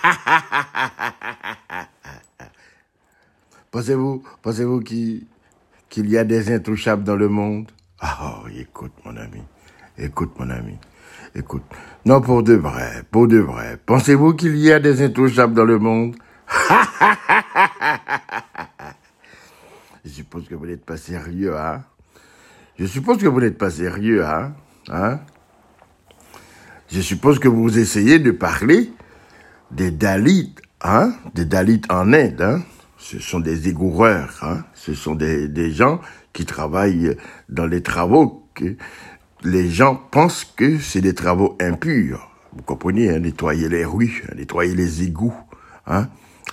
Pensez-vous qu'il y a des intouchables dans le monde? Oh, écoute, mon ami. Écoute. Non, pour de vrai. Pensez-vous qu'il y a des intouchables dans le monde? Je suppose que vous n'êtes pas sérieux, hein? Je suppose que vous essayez de parler des Dalits, hein? Des Dalits en Inde, hein? Ce sont des égoureurs, hein? Ce sont des gens qui travaillent dans les travaux que les gens pensent que c'est des travaux impurs. Vous comprenez, hein? Nettoyer les rues, nettoyer les égouts, hein?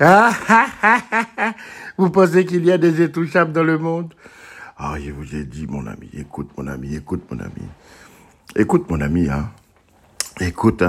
Vous pensez qu'il y a des intouchables dans le monde? Ah, je vous ai dit, mon ami, écoute, mon ami, hein. Écoute.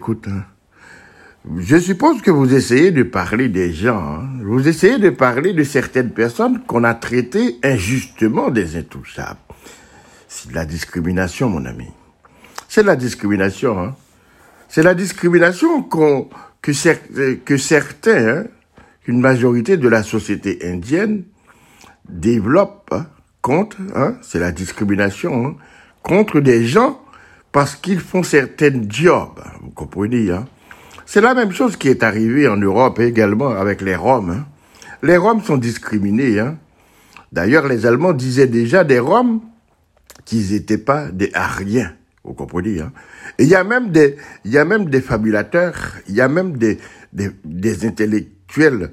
Je suppose que vous essayez de parler des gens, hein. Vous essayez de parler de certaines personnes qu'on a traitées injustement des intouchables. C'est de la discrimination, mon ami. C'est de la discrimination, hein. C'est la discrimination que certains, hein, qu'une majorité de la société indienne développe, hein, c'est la discrimination, hein, contre des gens parce qu'ils font certains jobs, hein, vous comprenez, hein. C'est la même chose qui est arrivée en Europe également avec les Roms, hein. Les Roms sont discriminés, hein. D'ailleurs, les Allemands disaient déjà des Roms qu'ils n'étaient pas des Aryens, vous comprenez, hein. Et il y a même des fabulateurs, il y a même des intellectuels,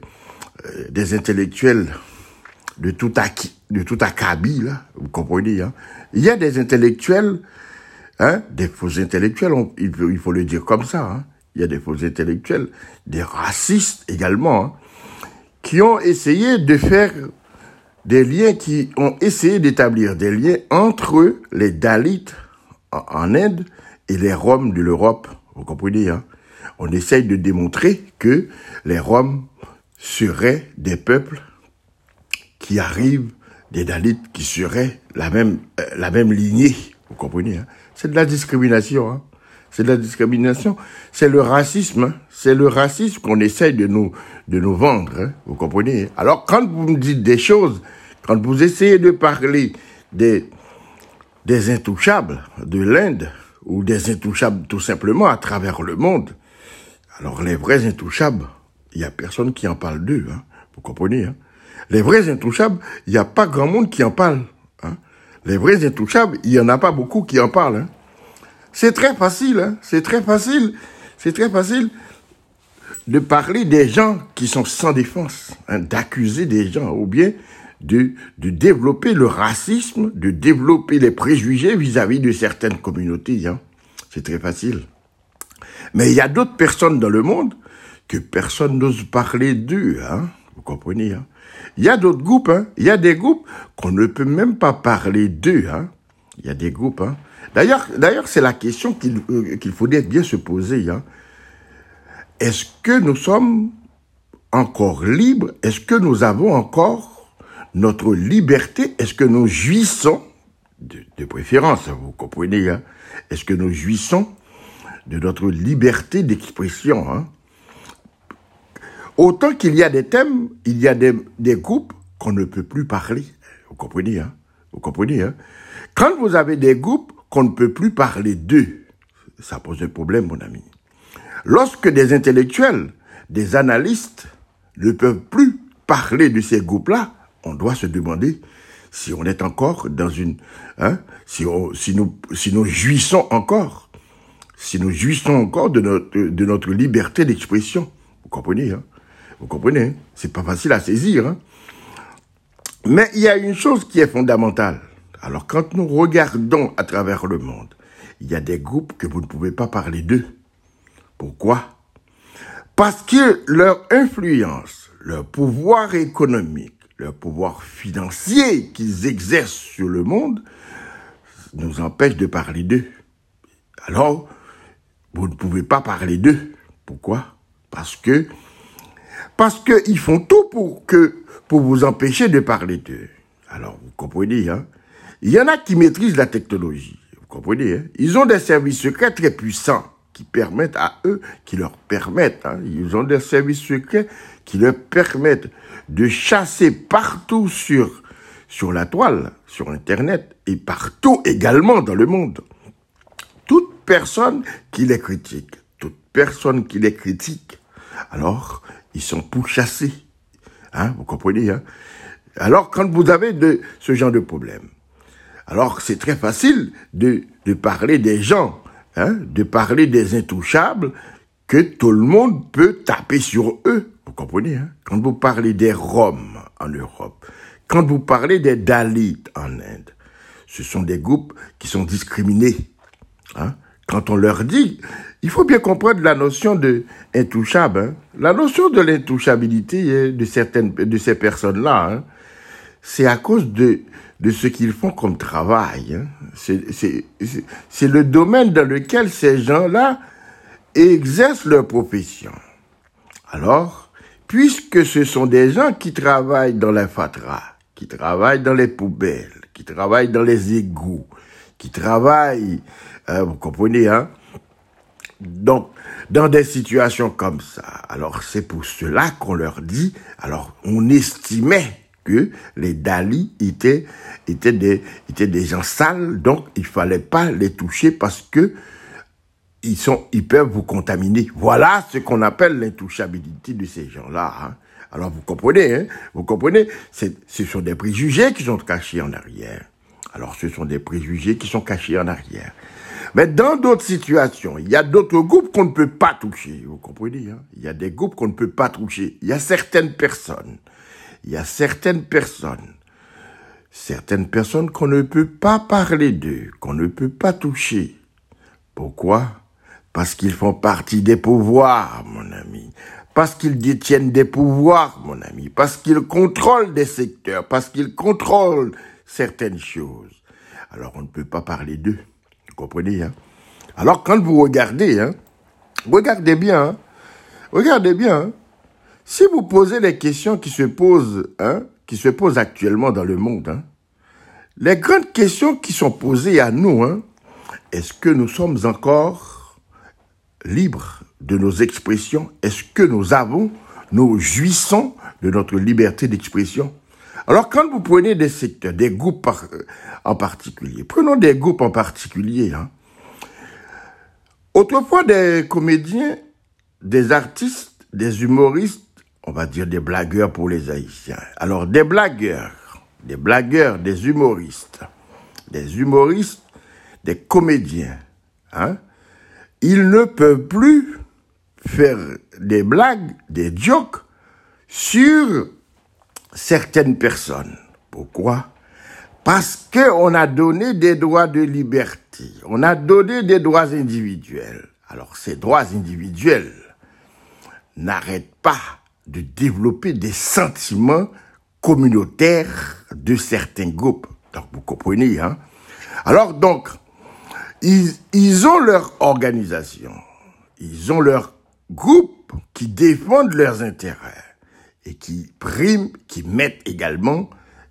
de tout acabit, là, vous comprenez, hein. Il y a des intellectuels, hein, des faux intellectuels, il faut le dire comme ça, hein. Il y a des faux intellectuels, des racistes également, hein, qui ont essayé d'établir des liens entre les Dalits en Inde et les Roms de l'Europe. Vous comprenez, hein? On essaye de démontrer que les Roms seraient des peuples qui arrivent, des Dalits qui seraient la même lignée. Vous comprenez, hein? C'est de la discrimination, hein? C'est de la discrimination. C'est le racisme, hein? C'est le racisme qu'on essaye de nous vendre, hein? Vous comprenez? Alors, quand vous me dites des choses, quand vous essayez de parler des intouchables de l'Inde, ou des intouchables tout simplement à travers le monde, alors les vrais intouchables, il y a personne qui en parle d'eux, hein? Vous comprenez, hein? Les vrais intouchables, il n'y a pas grand monde qui en parle, hein? Les vrais intouchables, il n'y en a pas beaucoup qui en parlent, hein? C'est très facile, hein? C'est très facile de parler des gens qui sont sans défense, hein? D'accuser des gens, ou bien de développer le racisme, de développer les préjugés vis-à-vis de certaines communautés, hein? C'est très facile. Mais il y a d'autres personnes dans le monde que personne n'ose parler d'eux, hein? Vous comprenez, hein? Il y a d'autres groupes, hein? Il y a des groupes qu'on ne peut même pas parler d'eux, hein? Il y a des groupes, hein? D'ailleurs, c'est la question qu'il faudrait bien se poser, hein? Est-ce que nous sommes encore libres? Est-ce que nous avons encore notre liberté? Est-ce que nous jouissons, de préférence, vous comprenez, hein? Est-ce que nous jouissons de notre liberté d'expression, hein? Autant qu'il y a des thèmes, il y a des groupes qu'on ne peut plus parler. Vous comprenez, hein? Vous comprenez, hein? Quand vous avez des groupes qu'on ne peut plus parler d'eux, ça pose un problème, mon ami. Lorsque des intellectuels, des analystes ne peuvent plus parler de ces groupes-là, on doit se demander si on est encore dans une, hein, si nous jouissons encore de notre liberté d'expression. Vous comprenez, hein? Vous comprenez, hein? C'est pas facile à saisir, hein? Mais il y a une chose qui est fondamentale. Alors, quand nous regardons à travers le monde, il y a des groupes que vous ne pouvez pas parler d'eux. Pourquoi? Parce que leur influence, leur pouvoir économique, leur pouvoir financier qu'ils exercent sur le monde nous empêche de parler d'eux. Alors, vous ne pouvez pas parler d'eux. Pourquoi? Parce que ils font tout pour vous empêcher de parler d'eux. Alors, vous comprenez, hein? Il y en a qui maîtrisent la technologie. Vous comprenez, hein? Ils ont des services secrets très puissants qui permettent à eux, qui leur permettent, ils ont des services secrets qui leur permettent de chasser partout sur la toile, sur Internet, et partout également dans le monde. Toute personne qui les critique, alors ils sont pourchassés. Vous comprenez, Alors, quand vous avez ce genre de problème, alors c'est très facile de parler des gens, de parler des intouchables, que tout le monde peut taper sur eux. Vous comprenez, Quand vous parlez des Roms en Europe, quand vous parlez des Dalits en Inde, ce sont des groupes qui sont discriminés. Quand on leur dit, il faut bien comprendre la notion de intouchable. La notion de l'intouchabilité de ces personnes-là, c'est à cause de ce qu'ils font comme travail. C'est le domaine dans lequel ces gens-là exercent leur profession. Alors, puisque ce sont des gens qui travaillent dans la fatras, qui travaillent dans les poubelles, qui travaillent dans les égouts, qui travaillent, vous comprenez, donc, dans des situations comme ça. Alors, c'est pour cela qu'on leur dit, alors, on estimait que les Dalits étaient des gens sales, donc il fallait pas les toucher parce que ils peuvent vous contaminer. Voilà ce qu'on appelle l'intouchabilité de ces gens-là. Alors vous comprenez, ce sont des préjugés qui sont cachés en arrière. Alors ce sont des préjugés qui sont cachés en arrière. Mais dans d'autres situations, il y a d'autres groupes qu'on ne peut pas toucher. Vous comprenez, Il y a des groupes qu'on ne peut pas toucher. Il y a certaines personnes qu'on ne peut pas parler d'eux, qu'on ne peut pas toucher. Pourquoi? Parce qu'ils font partie des pouvoirs, mon ami. Parce qu'ils détiennent des pouvoirs, mon ami. Parce qu'ils contrôlent des secteurs. Parce qu'ils contrôlent certaines choses. Alors, on ne peut pas parler d'eux. Vous comprenez, Alors, quand vous regardez, regardez bien, Si vous posez les questions qui se posent actuellement dans le monde, les grandes questions qui sont posées à nous, est-ce que nous sommes encore libres de nos expressions? Est-ce que nous jouissons de notre liberté d'expression? Alors, quand vous prenez des secteurs, des groupes en particulier, prenons des groupes en particulier, Autrefois, des comédiens, des artistes, des humoristes, on va dire des blagueurs pour les Haïtiens. Alors, des blagueurs, des humoristes, des comédiens, ils ne peuvent plus faire des blagues, des jokes sur certaines personnes. Pourquoi? Parce qu'on a donné des droits de liberté, on a donné des droits individuels. Alors, ces droits individuels n'arrêtent pas de développer des sentiments communautaires de certains groupes. Donc, vous comprenez, Alors, donc, ils ont leur organisation, ils ont leur groupe qui défendent leurs intérêts et qui mettent également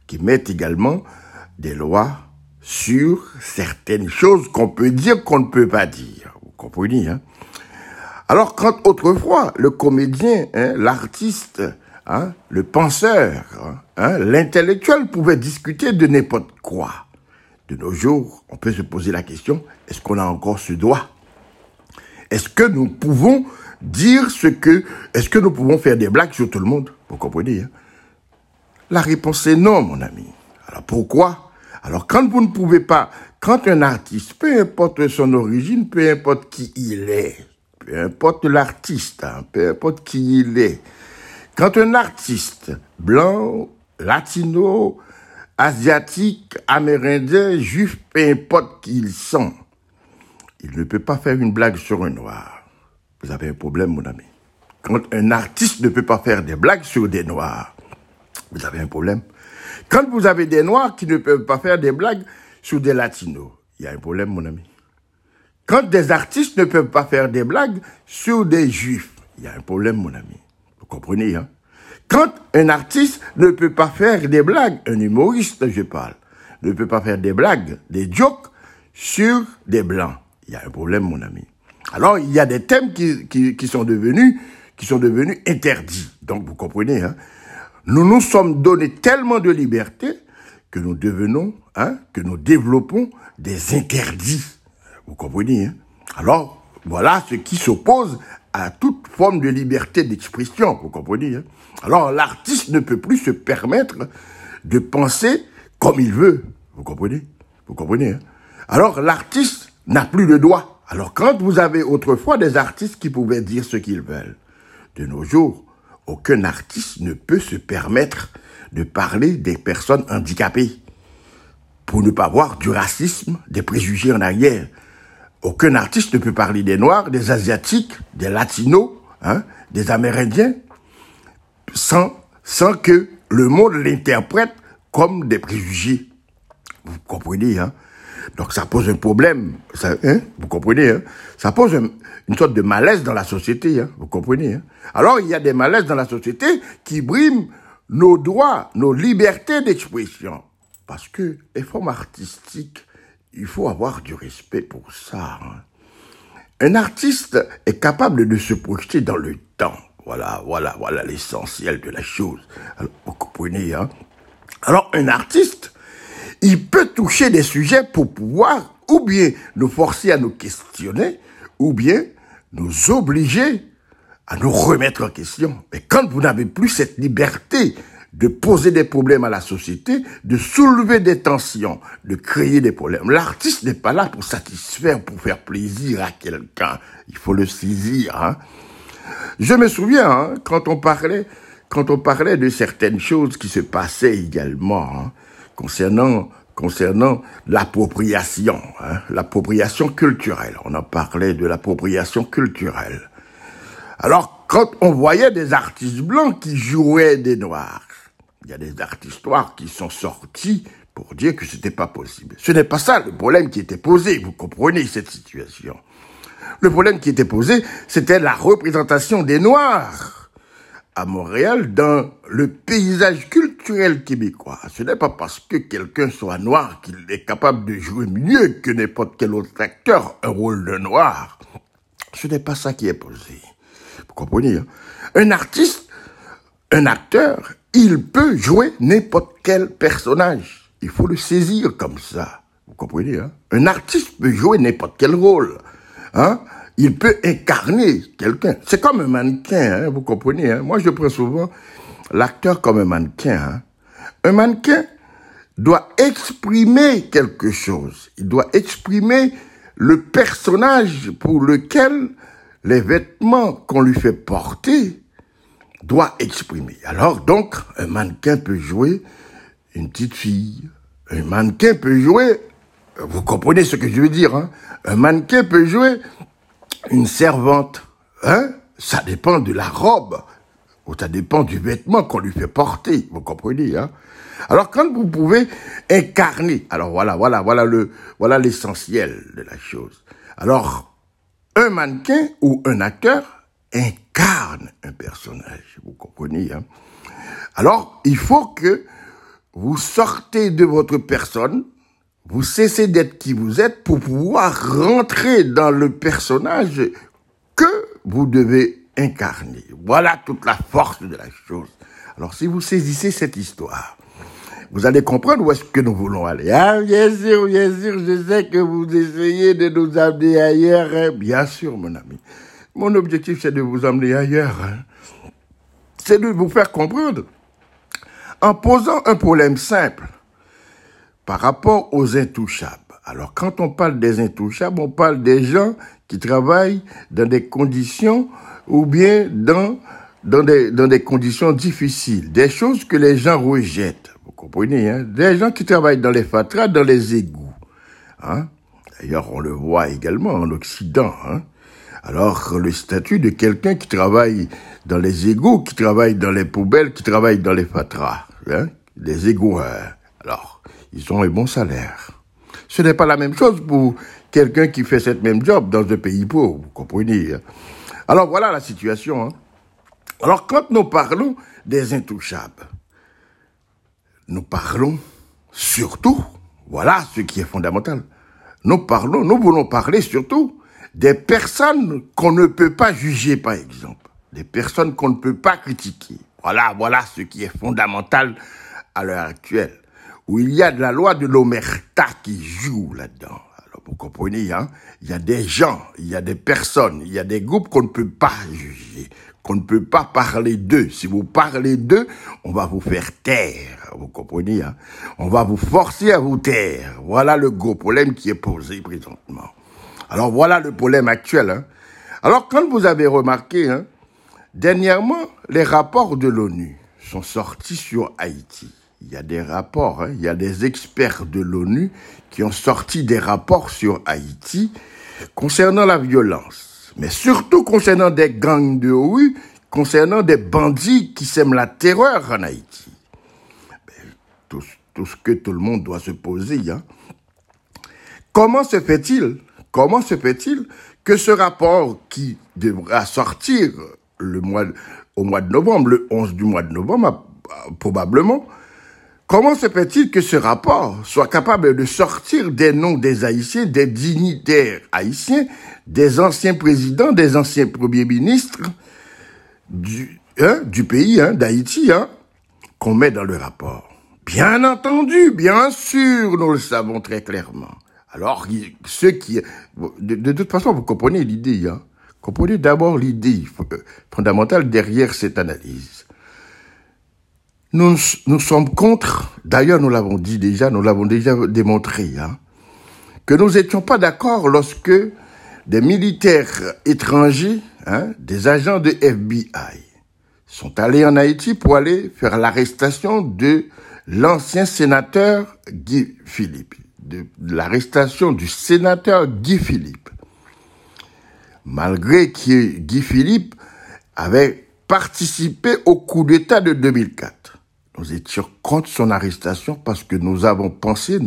des lois sur certaines choses qu'on peut dire, qu'on ne peut pas dire. Vous comprenez, Alors, quand autrefois, le comédien, l'artiste, le penseur, l'intellectuel pouvait discuter de n'importe quoi. De nos jours, on peut se poser la question, est-ce qu'on a encore ce droit? Est-ce que nous pouvons est-ce que nous pouvons faire des blagues sur tout le monde? Vous comprenez, La réponse est non, mon ami. Alors pourquoi? Alors quand vous ne pouvez pas, quand un artiste, peu importe son origine, peu importe qui il est, peu importe l'artiste, peu importe qui il est, quand un artiste blanc, latino, asiatique, amérindien, juif, peu importe qui ils sont, il ne peut pas faire une blague sur un noir. Vous avez un problème, mon ami. Quand un artiste ne peut pas faire des blagues sur des noirs, vous avez un problème. Quand vous avez des noirs qui ne peuvent pas faire des blagues sur des latinos, il y a un problème, mon ami. Quand des artistes ne peuvent pas faire des blagues sur des juifs, il y a un problème, mon ami. Vous comprenez, Quand un artiste ne peut pas faire des blagues, un humoriste, je parle, ne peut pas faire des blagues, des jokes sur des blancs, il y a un problème, mon ami. Alors, il y a des thèmes qui sont devenus interdits. Donc, vous comprenez, hein. Nous nous sommes donné tellement de liberté que nous que nous développons des interdits. Vous comprenez, hein. Alors, voilà ce qui s'oppose à toute forme de liberté d'expression. Vous comprenez, hein. Alors, l'artiste ne peut plus se permettre de penser comme il veut. Vous comprenez? Vous comprenez, hein. Alors, l'artiste n'a plus de droit. Alors, quand vous avez autrefois des artistes qui pouvaient dire ce qu'ils veulent, de nos jours, aucun artiste ne peut se permettre de parler des personnes handicapées pour ne pas voir du racisme, des préjugés en arrière. Aucun artiste ne peut parler des Noirs, des Asiatiques, des Latinos, hein, des Amérindiens, sans que le monde l'interprète comme des préjugés. Vous comprenez, hein? Donc ça pose un problème, vous comprenez, hein? Ça pose une sorte de malaise dans la société, hein? Vous comprenez, hein? Alors il y a des malaises dans la société qui briment nos droits, nos libertés d'expression. Parce que les formes artistiques, il faut avoir du respect pour ça, hein? Un artiste est capable de se projeter dans le temps. Voilà l'essentiel de la chose. Alors, vous comprenez, hein? Alors un artiste, il peut toucher des sujets pour pouvoir ou bien nous forcer à nous questionner, ou bien nous obliger à nous remettre en question. Mais quand vous n'avez plus cette liberté de poser des problèmes à la société, de soulever des tensions, de créer des problèmes, l'artiste n'est pas là pour satisfaire, pour faire plaisir à quelqu'un. Il faut le saisir, hein. Je me souviens, hein, quand on parlait de certaines choses qui se passaient également, hein, concernant l'appropriation, hein, l'appropriation culturelle. On en parlait de l'appropriation culturelle. Alors, quand on voyait des artistes blancs qui jouaient des noirs, il y a des artistes noirs qui sont sortis pour dire que c'était pas possible. Ce n'est pas ça le problème qui était posé, vous comprenez cette situation. Le problème qui était posé, c'était la représentation des Noirs à Montréal dans le paysage culturel québécois. Ce n'est pas parce que quelqu'un soit noir qu'il est capable de jouer mieux que n'importe quel autre acteur un rôle de noir. Ce n'est pas ça qui est posé. Vous comprenez, hein? Un artiste, un acteur, il peut jouer n'importe quel personnage. Il faut le saisir comme ça. Vous comprenez, hein? Un artiste peut jouer n'importe quel rôle. Hein? Il peut incarner quelqu'un. C'est comme un mannequin, hein, vous comprenez, hein? Moi, je prends souvent l'acteur comme un mannequin, hein? Un mannequin doit exprimer quelque chose. Il doit exprimer le personnage pour lequel les vêtements qu'on lui fait porter doit exprimer. Alors, donc, un mannequin peut jouer une petite fille. Un mannequin peut jouer, vous comprenez ce que je veux dire, hein? Un mannequin peut jouer une servante, hein? Ça dépend de la robe, ou ça dépend du vêtement qu'on lui fait porter, vous comprenez, hein? Alors, quand vous pouvez incarner, alors voilà l'essentiel de la chose. Alors, un mannequin ou un acteur incarne un personnage, vous comprenez, hein? Alors, il faut que vous sortez de votre personne, vous cessez d'être qui vous êtes pour pouvoir rentrer dans le personnage que vous devez incarner. Voilà toute la force de la chose. Alors, si vous saisissez cette histoire, vous allez comprendre où est-ce que nous voulons aller. Ah, bien sûr, je sais que vous essayez de nous amener ailleurs, hein. Bien sûr, mon ami. Mon objectif, c'est de vous amener ailleurs, hein. C'est de vous faire comprendre. En posant un problème simple, par rapport aux intouchables. Alors, quand on parle des intouchables, on parle des gens qui travaillent dans des conditions ou bien dans des conditions difficiles. Des choses que les gens rejettent. Vous comprenez, hein? Des gens qui travaillent dans les fatras, dans les égouts. Hein? D'ailleurs, on le voit également en Occident. Hein? Alors, le statut de quelqu'un qui travaille dans les égouts, qui travaille dans les poubelles, qui travaille dans les fatras. Hein? Les égouts, alors, ils ont un bon salaire. Ce n'est pas la même chose pour quelqu'un qui fait cette même job dans un pays pauvre, vous comprenez, hein? Alors, voilà la situation, hein? Alors, quand nous parlons des intouchables, nous parlons surtout, voilà ce qui est fondamental, nous voulons parler surtout des personnes qu'on ne peut pas juger, par exemple, des personnes qu'on ne peut pas critiquer. Voilà ce qui est fondamental à l'heure actuelle, où il y a de la loi de l'omerta qui joue là-dedans. Alors, vous comprenez, hein? Il y a des gens, il y a des personnes, il y a des groupes qu'on ne peut pas juger, qu'on ne peut pas parler d'eux. Si vous parlez d'eux, on va vous faire taire, vous comprenez, hein? On va vous forcer à vous taire. Voilà le gros problème qui est posé présentement. Alors, voilà le problème actuel, hein? Alors, quand vous avez remarqué, hein, dernièrement, les rapports de l'ONU sont sortis sur Haïti. Il y a des rapports, hein, il y a des experts de l'ONU qui ont sorti des rapports sur Haïti concernant la violence, mais surtout concernant des gangs de rue, concernant des bandits qui sèment la terreur en Haïti. Tout ce que tout le monde doit se poser, hein. Comment se fait-il que ce rapport qui devra sortir au mois de novembre, le 11 du mois de novembre, probablement, comment se fait-il que ce rapport soit capable de sortir des noms des Haïtiens, des dignitaires haïtiens, des anciens présidents, des anciens premiers ministres du pays, hein, d'Haïti, hein, qu'on met dans le rapport? Bien entendu, bien sûr, nous le savons très clairement. Alors, ceux qui... De toute façon, vous comprenez l'idée, hein. Comprenez d'abord l'idée fondamentale derrière cette analyse. Nous sommes contre, d'ailleurs nous l'avons déjà démontré, hein, que nous n'étions pas d'accord lorsque des militaires étrangers, hein, des agents de FBI, sont allés en Haïti pour aller faire l'arrestation de l'ancien sénateur Guy Philippe, de l'arrestation du sénateur Guy Philippe. Malgré que Guy Philippe avait participé au coup d'État de 2004. Nous étions contre son arrestation parce que nous avions pensé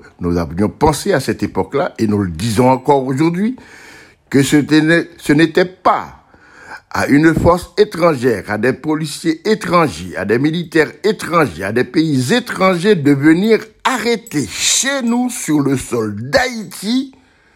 à cette époque-là, et nous le disons encore aujourd'hui, que ce n'était pas à une force étrangère, à des policiers étrangers, à des militaires étrangers, à des pays étrangers de venir arrêter chez nous, sur le sol d'Haïti,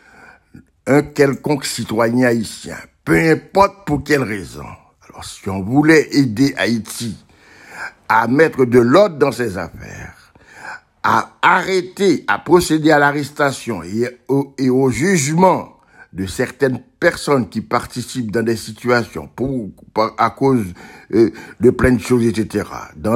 un quelconque citoyen haïtien, peu importe pour quelle raison. Alors, si on voulait aider Haïti à mettre de l'ordre dans ses affaires, à arrêter, à procéder à l'arrestation et au jugement de certaines personnes qui participent dans des situations à cause de plein de choses, etc., dans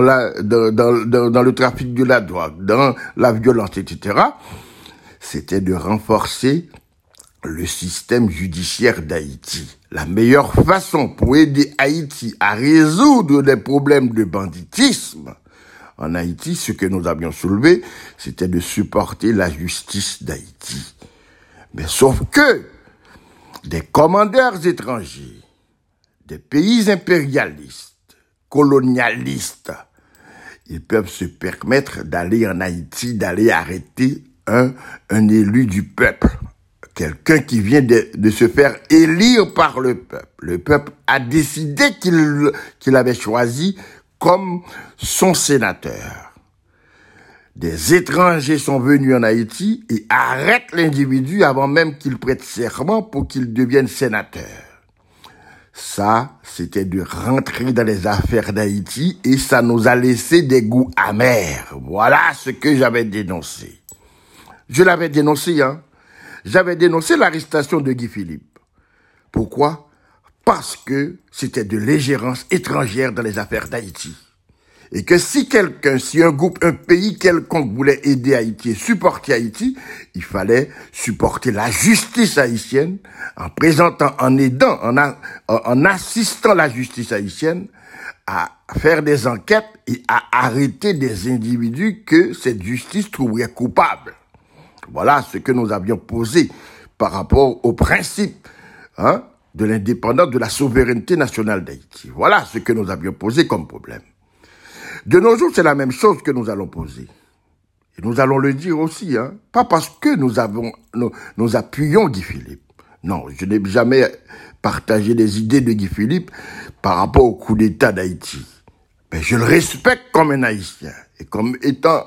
le trafic de la drogue, dans la violence, etc., c'était de renforcer le système judiciaire d'Haïti. La meilleure façon pour aider Haïti à résoudre des problèmes de banditisme en Haïti, ce que nous avions soulevé, c'était de supporter la justice d'Haïti. Mais sauf que des commandeurs étrangers, des pays impérialistes, colonialistes, ils peuvent se permettre d'aller en Haïti, d'aller arrêter un élu du peuple. Quelqu'un qui vient de se faire élire par le peuple. Le peuple a décidé qu'il avait choisi comme son sénateur. Des étrangers sont venus en Haïti et arrêtent l'individu avant même qu'il prête serment pour qu'il devienne sénateur. Ça, c'était de rentrer dans les affaires d'Haïti et ça nous a laissé des goûts amers. Voilà ce que j'avais dénoncé. Je l'avais dénoncé, hein. J'avais dénoncé l'arrestation de Guy Philippe. Pourquoi? Parce que c'était de l'ingérence étrangère dans les affaires d'Haïti. Et que si un groupe, un pays quelconque voulait aider Haïti et supporter Haïti, il fallait supporter la justice haïtienne en assistant la justice haïtienne à faire des enquêtes et à arrêter des individus que cette justice trouverait coupables. Voilà ce que nous avions posé par rapport au principe, hein, de l'indépendance, de la souveraineté nationale d'Haïti. Voilà ce que nous avions posé comme problème. De nos jours, c'est la même chose que nous allons poser. Et nous allons le dire aussi, hein, pas parce que nous appuyons Guy Philippe. Non, je n'ai jamais partagé les idées de Guy Philippe par rapport au coup d'État d'Haïti. Mais je le respecte comme un Haïtien et comme étant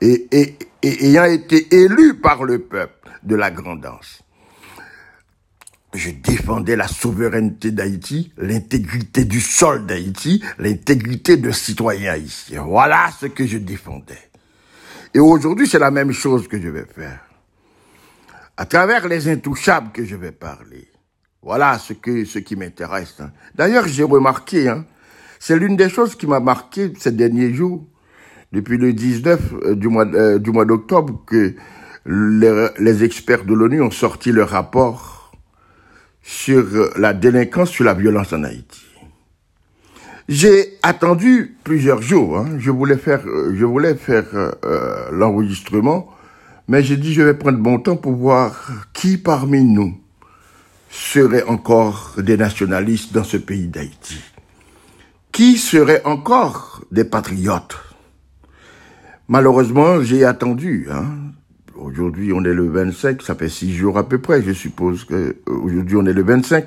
ayant été élu par le peuple de la Grand'Anse. je défendais la souveraineté d'Haïti, l'intégrité du sol d'Haïti, l'intégrité de citoyens haïtiens. Voilà ce que je défendais. Et aujourd'hui, c'est la même chose que je vais faire. À travers les intouchables que je vais parler. Voilà ce qui m'intéresse. Hein. D'ailleurs, j'ai remarqué, hein, c'est l'une des choses qui m'a marqué ces derniers jours, depuis le 19 du mois d'octobre, que les experts de l'ONU ont sorti le rapport sur la délinquance, sur la violence en Haïti. J'ai attendu plusieurs jours. Hein. Je voulais faire l'enregistrement, mais j'ai dit je vais prendre mon temps pour voir qui parmi nous seraient encore des nationalistes dans ce pays d'Haïti. Qui seraient encore des patriotes? Malheureusement, j'ai attendu. Hein. Aujourd'hui, on est le 25, ça fait 6 jours à peu près. Je suppose qu'aujourd'hui, on est le 25.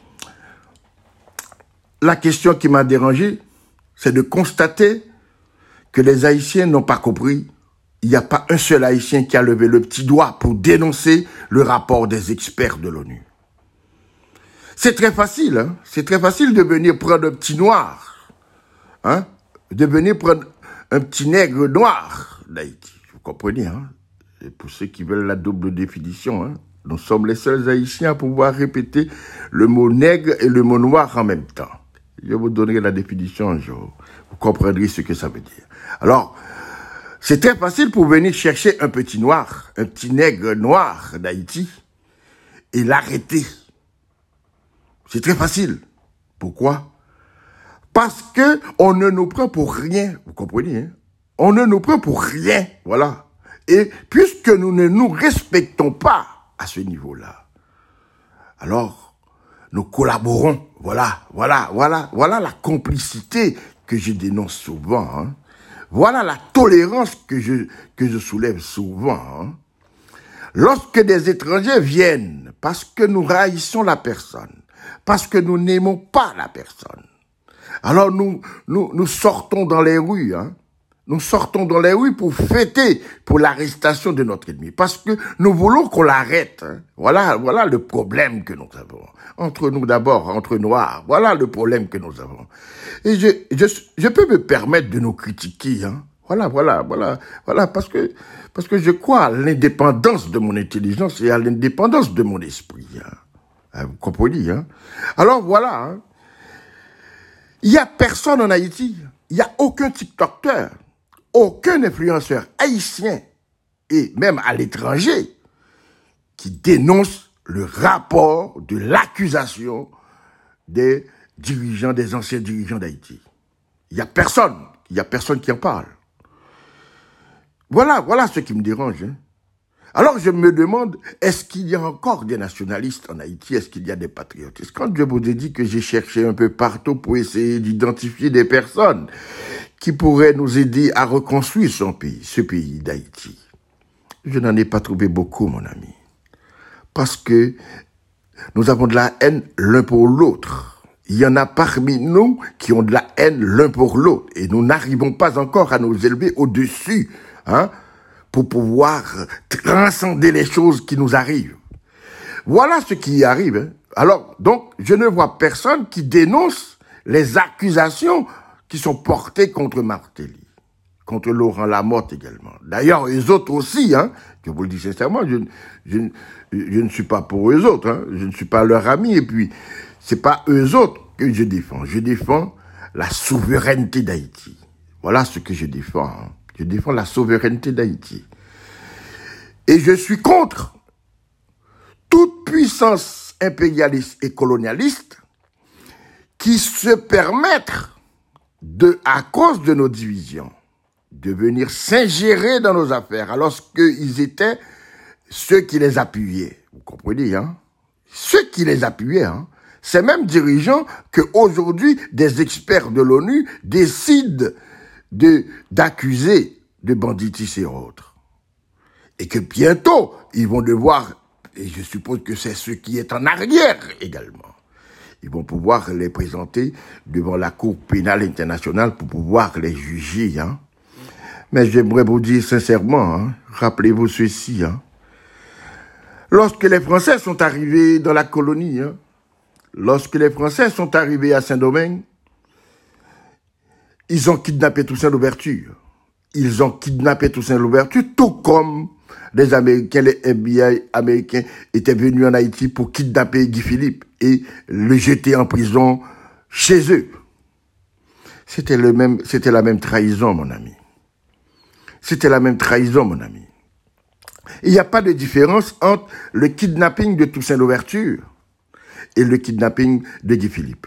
La question qui m'a dérangé, c'est de constater que les Haïtiens n'ont pas compris. Il n'y a pas un seul Haïtien qui a levé le petit doigt pour dénoncer le rapport des experts de l'ONU. C'est très facile, hein. C'est très facile de venir prendre un petit noir, hein, de venir prendre un petit nègre noir d'Haïti. Vous comprenez, hein? Et pour ceux qui veulent la double définition, hein, nous sommes les seuls Haïtiens à pouvoir répéter le mot nègre et le mot noir en même temps. Je vous donnerai la définition un jour. Vous comprendrez ce que ça veut dire. Alors, c'est très facile pour venir chercher un petit noir, un petit nègre noir d'Haïti et l'arrêter. C'est très facile. Pourquoi? Parce que on ne nous prend pour rien. Vous comprenez, hein? On ne nous prend pour rien. Voilà. Et puisque nous ne nous respectons pas à ce niveau-là, alors nous collaborons. Voilà la complicité que je dénonce souvent. Hein. Voilà la tolérance que je soulève souvent. Hein. Lorsque des étrangers viennent, parce que nous haïssons la personne, parce que nous n'aimons pas la personne, alors nous sortons dans les rues, hein. Nous sortons dans les rues pour fêter pour l'arrestation de notre ennemi. Parce que nous voulons qu'on l'arrête. Hein. Voilà le problème que nous avons. Entre nous d'abord, entre Noirs. Voilà le problème que nous avons. Et je peux me permettre de nous critiquer. Hein. Voilà. Parce que je crois à l'indépendance de mon intelligence et à l'indépendance de mon esprit. Hein. Vous comprenez, hein? Alors voilà. Hein. Il n'y a personne en Haïti. Il n'y a aucun TikToker. Aucun influenceur haïtien, et même à l'étranger, qui dénonce le rapport de l'accusation des dirigeants, des anciens dirigeants d'Haïti. Il n'y a personne qui en parle. Voilà ce qui me dérange. Hein. Alors je me demande, est-ce qu'il y a encore des nationalistes en Haïti? Est-ce qu'il y a des patriotes? Quand je vous ai dit que j'ai cherché un peu partout pour essayer d'identifier des personnes qui pourraient nous aider à reconstruire ce pays d'Haïti, je n'en ai pas trouvé beaucoup, mon ami. Parce que nous avons de la haine l'un pour l'autre. Il y en a parmi nous qui ont de la haine l'un pour l'autre. Et nous n'arrivons pas encore à nous élever au-dessus, hein, pour pouvoir transcender les choses qui nous arrivent. Voilà ce qui arrive. Hein. Alors, donc, je ne vois personne qui dénonce les accusations qui sont portées contre Martelly, contre Laurent Lamotte également. D'ailleurs, eux autres aussi, hein, je vous le dis sincèrement, je ne suis pas pour eux autres, hein, je ne suis pas leur ami, et puis, c'est pas eux autres que je défends. Je défends la souveraineté d'Haïti. Voilà ce que je défends. Hein. Je défends la souveraineté d'Haïti. Et je suis contre toute puissance impérialiste et colonialiste qui se permettent à cause de nos divisions, de venir s'ingérer dans nos affaires, alors qu'ils étaient ceux qui les appuyaient. Vous comprenez, hein? Ceux qui les appuyaient, hein? Ces mêmes dirigeants qu'aujourd'hui, des experts de l'ONU décident d'accuser de banditisme et autres. Et que bientôt, ils vont devoir, et je suppose que c'est ce qui est en arrière également, ils vont pouvoir les présenter devant la Cour pénale internationale pour pouvoir les juger. Hein. Mais j'aimerais vous dire sincèrement, hein, rappelez-vous ceci, hein, Lorsque les Français sont arrivés dans la colonie, hein, lorsque les Français sont arrivés à Saint-Domingue, ils ont kidnappé Toussaint Louverture. Ils ont kidnappé Toussaint Louverture, tout comme les Américains, les FBI américains étaient venus en Haïti pour kidnapper Guy Philippe et le jeter en prison chez eux. C'était la même trahison, mon ami. C'était la même trahison, mon ami. Il n'y a pas de différence entre le kidnapping de Toussaint Louverture et le kidnapping de Guy Philippe.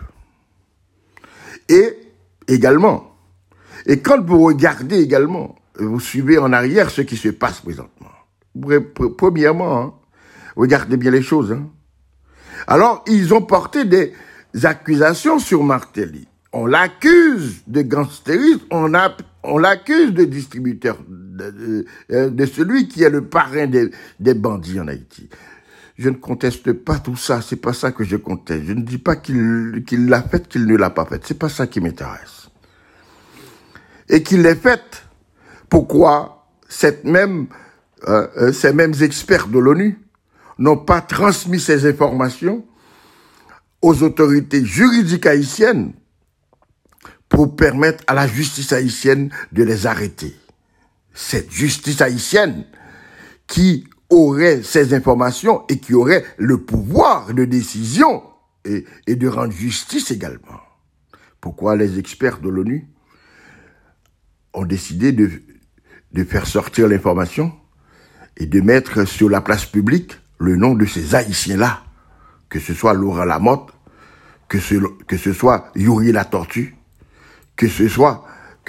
Et également, et quand vous regardez également, vous suivez en arrière ce qui se passe présentement. Premièrement, hein, regardez bien les choses. Hein. Alors, ils ont porté des accusations sur Martelly. On l'accuse de gangstérisme, on l'accuse de distributeur, de celui qui est le parrain des bandits en Haïti. Je ne conteste pas tout ça, c'est pas ça que je conteste. Je ne dis pas qu'il l'a fait, qu'il ne l'a pas fait. C'est pas ça qui m'intéresse. Et qu'il l'ait fait, pourquoi ces mêmes experts de l'ONU n'ont pas transmis ces informations aux autorités juridiques haïtiennes pour permettre à la justice haïtienne de les arrêter. Cette justice haïtienne qui aurait ces informations et qui aurait le pouvoir de décision et de rendre justice également. Pourquoi les experts de l'ONU ont décidé de faire sortir l'information et de mettre sur la place publique le nom de ces Haïtiens-là, que ce soit Laurent Lamotte, que ce soit Yuri la Tortue, que ce soit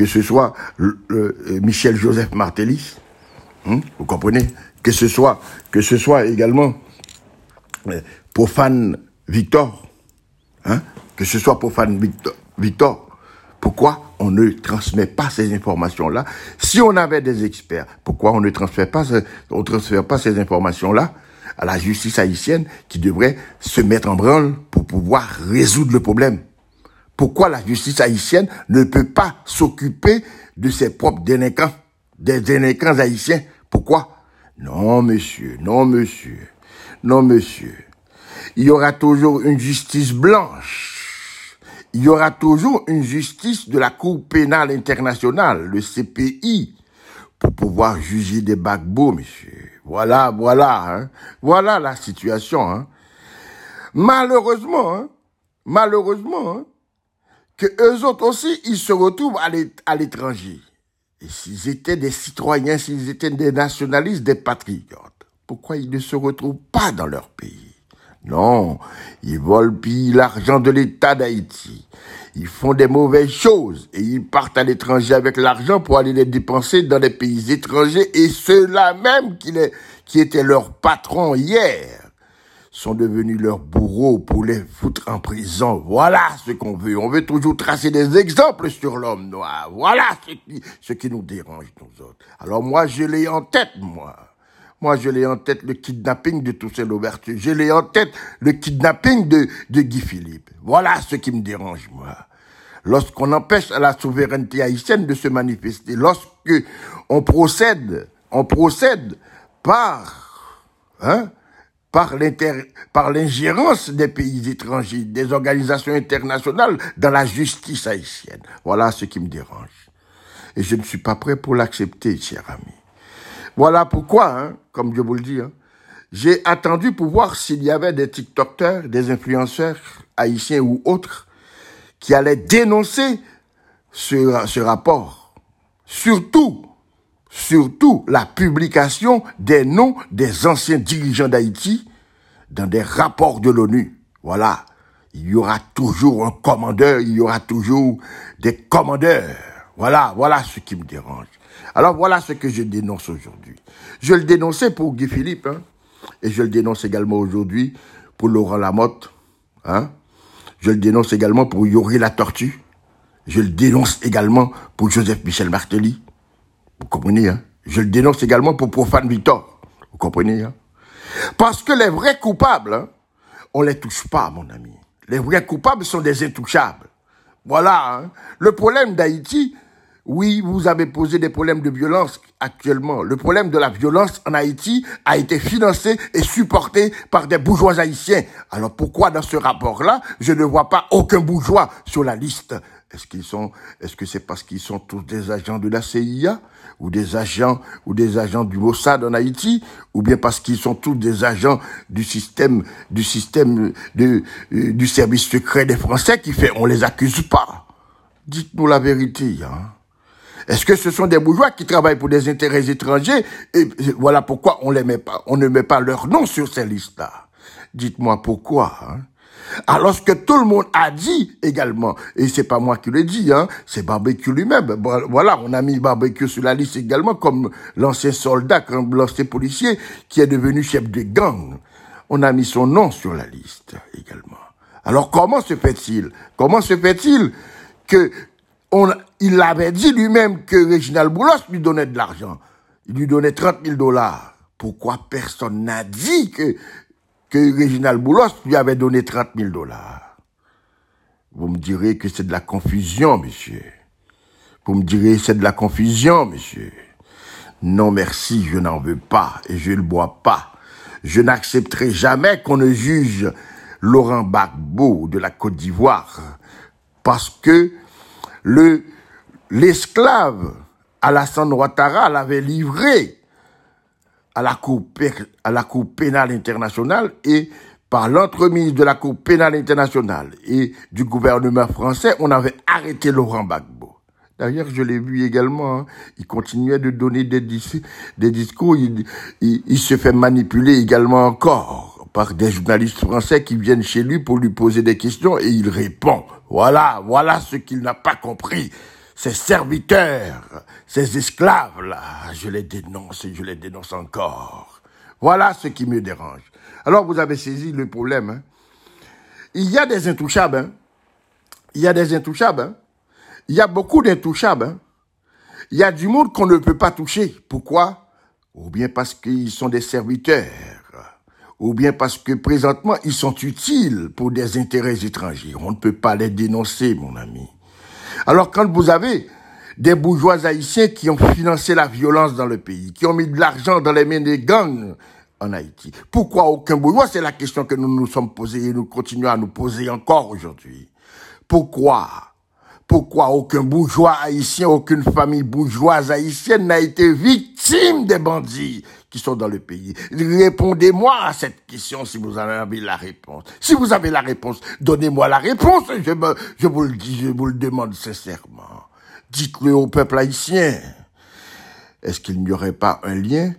Michel Joseph Martelly, vous comprenez, que ce soit également Profane Victor, que ce soit Profane Victor. Pourquoi on ne transmet pas ces informations-là? Si on avait des experts, pourquoi on ne transfère pas ces informations-là à la justice haïtienne qui devrait se mettre en branle pour pouvoir résoudre le problème? Pourquoi la justice haïtienne ne peut pas s'occuper de ses propres délinquants, des délinquants haïtiens? Pourquoi? Non, monsieur, non, monsieur, non, monsieur. Il y aura toujours une justice blanche. Il y aura toujours une justice de la Cour pénale internationale, le CPI, pour pouvoir juger des paquebots, monsieur. Voilà, hein. Voilà la situation, hein. Malheureusement, que eux autres aussi, ils se retrouvent à l'étranger. Et s'ils étaient des citoyens, s'ils étaient des nationalistes, des patriotes, pourquoi ils ne se retrouvent pas dans leur pays? Non, ils volent pillent l'argent de l'État d'Haïti. Ils font des mauvaises choses et ils partent à l'étranger avec l'argent pour aller les dépenser dans des pays étrangers, et ceux-là même qui étaient leurs patrons hier sont devenus leurs bourreaux pour les foutre en prison. Voilà ce qu'on veut. On veut toujours tracer des exemples sur l'homme noir. Voilà ce qui nous dérange, nous autres. Alors moi, je l'ai en tête, moi. Moi, je l'ai en tête le kidnapping de Toussaint Louverture. Je l'ai en tête le kidnapping de Guy Philippe. Voilà ce qui me dérange, moi. Lorsqu'on empêche à la souveraineté haïtienne de se manifester, lorsque on procède par l'ingérence des pays étrangers, des organisations internationales dans la justice haïtienne. Voilà ce qui me dérange. Et je ne suis pas prêt pour l'accepter, cher ami. Voilà pourquoi, comme je vous le dis, j'ai attendu pour voir s'il y avait des TikTokers, des influenceurs haïtiens ou autres qui allaient dénoncer ce rapport. Surtout la publication des noms des anciens dirigeants d'Haïti dans des rapports de l'ONU. Voilà. Il y aura toujours un commandeur, il y aura toujours des commandeurs. Voilà ce qui me dérange. Alors voilà ce que je dénonce aujourd'hui. Je le dénonçais pour Guy Philippe, et je le dénonce également aujourd'hui pour Laurent Lamotte, Je le dénonce également pour Yuri la Tortue. Je le dénonce également pour Joseph Michel Martelly. Vous comprenez, Je le dénonce également pour Profane Victor. Vous comprenez, Parce que les vrais coupables, on les touche pas, mon ami. Les vrais coupables sont des intouchables. Voilà, Le problème d'Haïti, Oui, vous avez posé des problèmes de violence actuellement. Le problème de la violence en Haïti a été financé et supporté par des bourgeois haïtiens. Alors pourquoi dans ce rapport-là, je ne vois pas aucun bourgeois sur la liste? Est-ce que c'est parce qu'ils sont tous des agents de la CIA ou des agents du Mossad en Haïti, ou bien parce qu'ils sont tous des agents du système du service secret des Français qui fait on les accuse pas? Dites-nous la vérité, hein. Est-ce que ce sont des bourgeois qui travaillent pour des intérêts étrangers et voilà pourquoi on ne met pas leur nom sur ces listes-là? Dites-moi pourquoi, hein? Alors que tout le monde a dit également, et c'est pas moi qui le dis, hein, c'est Barbecue lui-même. Voilà, on a mis Barbecue sur la liste également comme l'ancien soldat, comme l'ancien policier qui est devenu chef de gang. On a mis son nom sur la liste également. Alors comment se fait-il que il avait dit lui-même que Réginald Boulos lui donnait de l'argent. Il lui donnait 30 000 $. Pourquoi personne n'a dit que Réginald Boulos lui avait donné 30 000 $? Vous me direz que c'est de la confusion, monsieur. Non, merci, je n'en veux pas et je ne le bois pas. Je n'accepterai jamais qu'on ne juge Laurent Gbagbo de la Côte d'Ivoire parce que l'esclave Alassane Ouattara l'avait livré à la Cour pénale internationale et par l'entremise de la Cour pénale internationale et du gouvernement français, on avait arrêté Laurent Gbagbo. D'ailleurs, je l'ai vu également, hein, il continuait de donner des discours, il se fait manipuler également encore par des journalistes français qui viennent chez lui pour lui poser des questions et il répond. Voilà ce qu'il n'a pas compris. Ces serviteurs, ces esclaves-là, je les dénonce et je les dénonce encore. Voilà ce qui me dérange. Alors, vous avez saisi le problème, hein. Il y a des intouchables, hein. Il y a beaucoup d'intouchables, hein. Il y a du monde qu'on ne peut pas toucher. Pourquoi? Ou bien parce qu'ils sont des serviteurs, ou bien parce que présentement, ils sont utiles pour des intérêts étrangers. On ne peut pas les dénoncer, mon ami. Alors, quand vous avez des bourgeois haïtiens qui ont financé la violence dans le pays, qui ont mis de l'argent dans les mains des gangs en Haïti, pourquoi aucun bourgeois? C'est la question que nous nous sommes posés et nous continuons à nous poser encore aujourd'hui. Pourquoi aucun bourgeois haïtien, aucune famille bourgeoise haïtienne n'a été victime des bandits qui sont dans le pays? Répondez-moi à cette question si vous en avez la réponse. Si vous avez la réponse, donnez-moi la réponse. Je vous le dis, je vous le demande sincèrement. Dites-le au peuple haïtien. Est-ce qu'il n'y aurait pas un lien?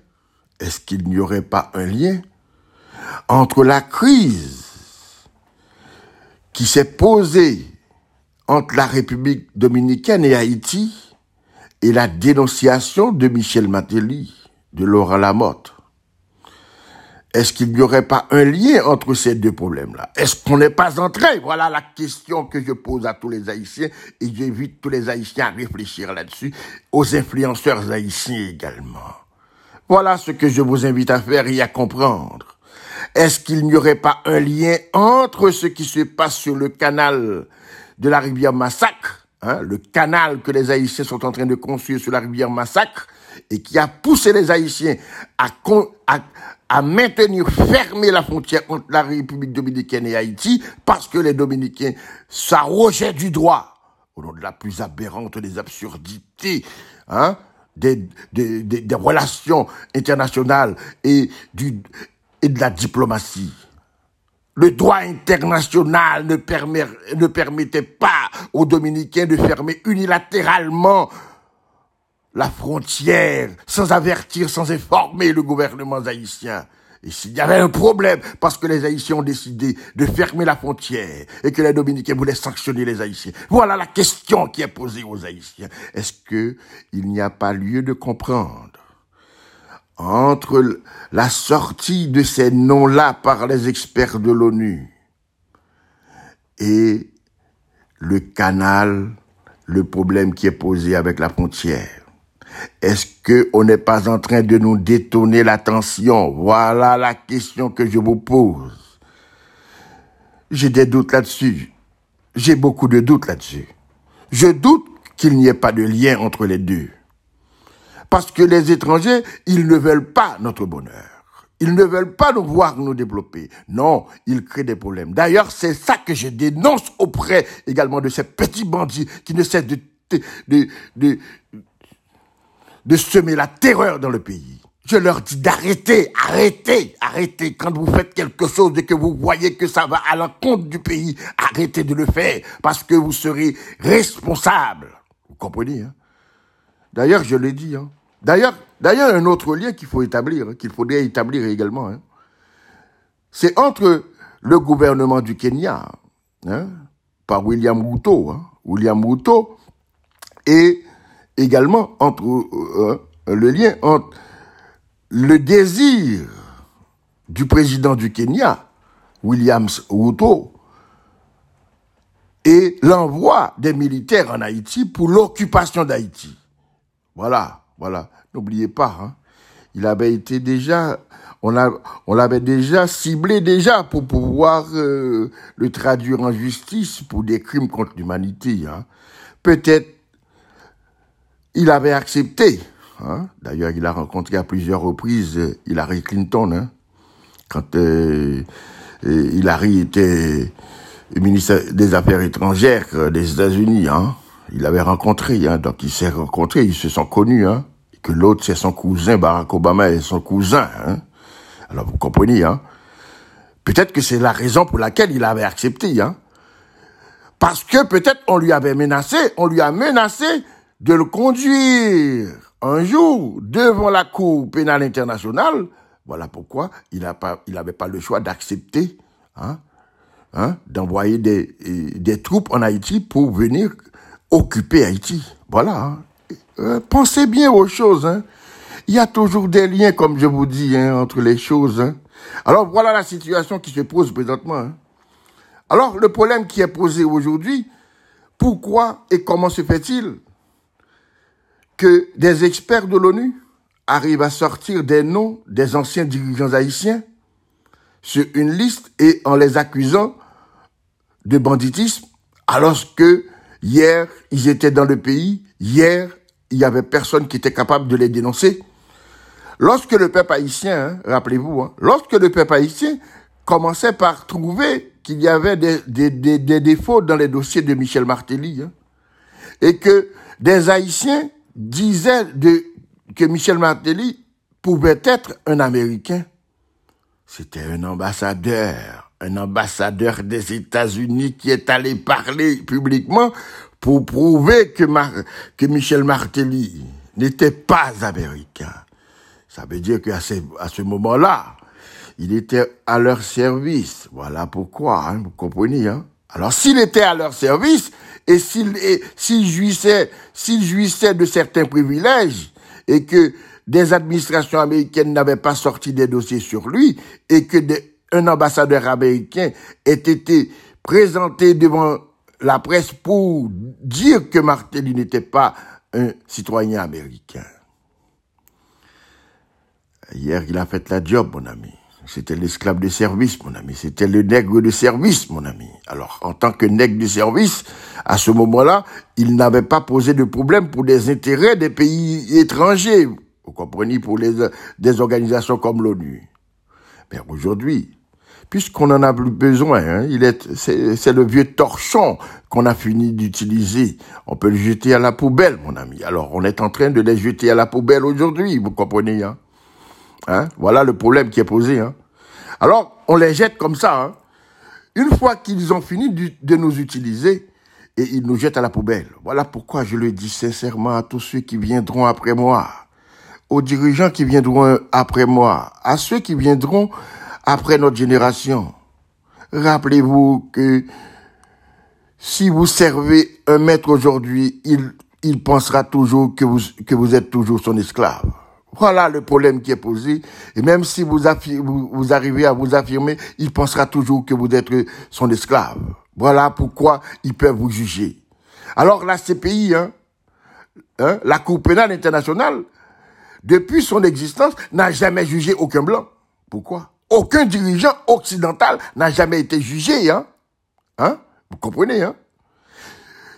Entre la crise qui s'est posée entre la République dominicaine et Haïti et la dénonciation de Michel Martelly, de Laurent Lamotte? Est-ce qu'il n'y aurait pas un lien entre ces deux problèmes-là? Est-ce qu'on n'est pas entré? Voilà la question que je pose à tous les Haïtiens et j'invite tous les Haïtiens à réfléchir là-dessus, aux influenceurs haïtiens également. Voilà ce que je vous invite à faire et à comprendre. Est-ce qu'il n'y aurait pas un lien entre ce qui se passe sur le canal de la rivière Massacre, hein, le canal que les Haïtiens sont en train de construire sur la rivière Massacre et qui a poussé les Haïtiens à maintenir fermée la frontière entre la République dominicaine et Haïti parce que les Dominicains s'arrogeaient du droit au nom de la plus aberrante des absurdités, hein, des relations internationales et de la diplomatie. Le droit international ne permettait pas aux Dominicains de fermer unilatéralement la frontière sans avertir, sans informer le gouvernement haïtien. Et s'il y avait un problème, parce que les Haïtiens ont décidé de fermer la frontière et que les Dominicains voulaient sanctionner les Haïtiens. Voilà la question qui est posée aux Haïtiens. Est-ce que il n'y a pas lieu de comprendre entre la sortie de ces noms-là par les experts de l'ONU et le canal, le problème qui est posé avec la frontière? Est-ce qu'on n'est pas en train de nous détourner l'attention? Voilà la question que je vous pose. J'ai des doutes là-dessus. J'ai beaucoup de doutes là-dessus. Je doute qu'il n'y ait pas de lien entre les deux. Parce que les étrangers, ils ne veulent pas notre bonheur. Ils ne veulent pas nous voir nous développer. Non, ils créent des problèmes. D'ailleurs, c'est ça que je dénonce auprès également de ces petits bandits qui ne cessent de semer la terreur dans le pays. Je leur dis d'arrêter, arrêtez. Quand vous faites quelque chose et que vous voyez que ça va à l'encontre du pays, arrêtez de le faire parce que vous serez responsable. Vous comprenez, hein? D'ailleurs, je l'ai dit, hein. D'ailleurs, un autre lien qu'il faut établir, hein, qu'il faudrait établir également, hein, c'est entre le gouvernement du Kenya, hein, par William Ruto, et également entre le lien entre le désir du président du Kenya, William Ruto, et l'envoi des militaires en Haïti pour l'occupation d'Haïti. Voilà. N'oubliez pas, hein. Il avait été déjà, on l'avait déjà ciblé pour pouvoir le traduire en justice pour des crimes contre l'humanité, hein. Peut-être il avait accepté, hein. D'ailleurs, il a rencontré à plusieurs reprises Hillary Clinton, hein, quand Hillary était ministre des Affaires étrangères des États-Unis, hein. Il l'avait rencontré, hein, donc ils se sont connus, hein, et que l'autre c'est son cousin, Barack Obama est son cousin, hein. Alors vous comprenez, hein. Peut-être que c'est la raison pour laquelle il avait accepté, hein. Parce que peut-être on lui a menacé de le conduire un jour devant la Cour pénale internationale. Voilà pourquoi il n'avait pas le choix d'accepter, hein, d'envoyer des troupes en Haïti pour venir occuper Haïti. Voilà, hein. Pensez bien aux choses, hein. Il y a toujours des liens, comme je vous dis, hein, entre les choses, hein. Alors, voilà la situation qui se pose présentement, hein. Alors, le problème qui est posé aujourd'hui, pourquoi et comment se fait-il que des experts de l'ONU arrivent à sortir des noms des anciens dirigeants haïtiens sur une liste et en les accusant de banditisme, alors que hier, ils étaient dans le pays. Hier, il y avait personne qui était capable de les dénoncer. Lorsque le peuple haïtien, hein, rappelez-vous, hein, lorsque le peuple haïtien commençait par trouver qu'il y avait des défauts dans les dossiers de Michel Martelly, hein, et que des Haïtiens disaient que Michel Martelly pouvait être un Américain, c'était un ambassadeur des États-Unis qui est allé parler publiquement pour prouver que Michel Martelly n'était pas américain. Ça veut dire qu'à ce moment-là, il était à leur service. Voilà pourquoi, hein, vous comprenez, hein. Alors, s'il était à leur service et s'il jouissait de certains privilèges et que des administrations américaines n'avaient pas sorti des dossiers sur lui et que un ambassadeur américain ait été présenté devant la presse pour dire que Martelly n'était pas un citoyen américain. Hier, il a fait la job, mon ami. C'était l'esclave de service, mon ami. C'était le nègre de service, mon ami. Alors, en tant que nègre de service, à ce moment-là, il n'avait pas posé de problème pour des intérêts des pays étrangers. Vous comprenez, pour des organisations comme l'ONU. Mais aujourd'hui, puisqu'on en a plus besoin, hein, c'est le vieux torchon qu'on a fini d'utiliser. On peut le jeter à la poubelle, mon ami. Alors, on est en train de les jeter à la poubelle aujourd'hui, vous comprenez, hein? Hein? Voilà le problème qui est posé, hein. Alors, on les jette comme ça, hein. Une fois qu'ils ont fini de nous utiliser, et ils nous jettent à la poubelle. Voilà pourquoi je le dis sincèrement à tous ceux qui viendront après moi, aux dirigeants qui viendront après moi, à ceux qui viendront après notre génération. Rappelez-vous que si vous servez un maître aujourd'hui, il pensera toujours que vous êtes toujours son esclave. Voilà le problème qui est posé. Et même si vous arrivez à vous affirmer, il pensera toujours que vous êtes son esclave. Voilà pourquoi ils peuvent vous juger. Alors la CPI, la Cour pénale internationale, depuis son existence, n'a jamais jugé aucun blanc. Pourquoi? Aucun dirigeant occidental n'a jamais été jugé, Vous comprenez,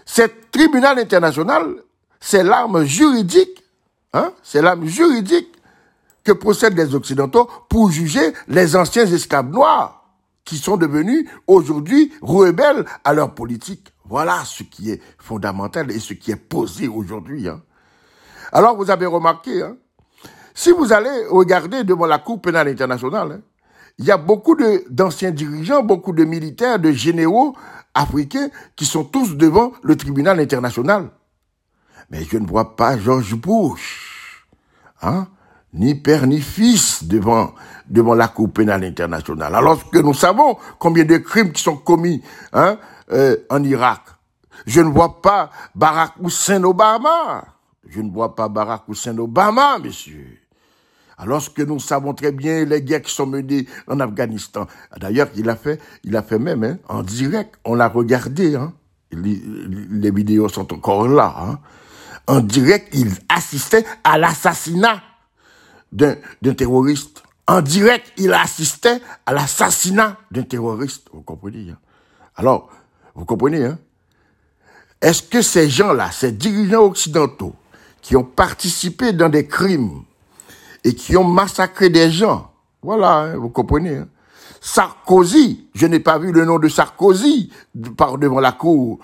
cet tribunal international, c'est l'arme juridique, c'est l'arme juridique que possèdent les Occidentaux pour juger les anciens esclaves noirs qui sont devenus aujourd'hui rebelles à leur politique. Voilà ce qui est fondamental et ce qui est posé aujourd'hui. Alors vous avez remarqué, si vous allez regarder devant la Cour pénale internationale, il y a beaucoup d'anciens dirigeants, beaucoup de militaires, de généraux africains qui sont tous devant le tribunal international. Mais je ne vois pas George Bush, ni père ni fils devant la Cour pénale internationale. Alors que nous savons combien de crimes qui sont commis en Irak. Je ne vois pas Barack Hussein Obama. Je ne vois pas Barack Hussein Obama, messieurs. Alors que nous savons très bien les guerres qui sont menées en Afghanistan. D'ailleurs, il a fait même en direct. On l'a regardé. Les vidéos sont encore là. En direct, il assistait à l'assassinat d'un terroriste. En direct, il assistait à l'assassinat d'un terroriste. Vous comprenez? Alors, vous comprenez? Est-ce que ces gens-là, ces dirigeants occidentaux, qui ont participé dans des crimes et qui ont massacré des gens, voilà, vous comprenez? Sarkozy, je n'ai pas vu le nom de Sarkozy devant la Cour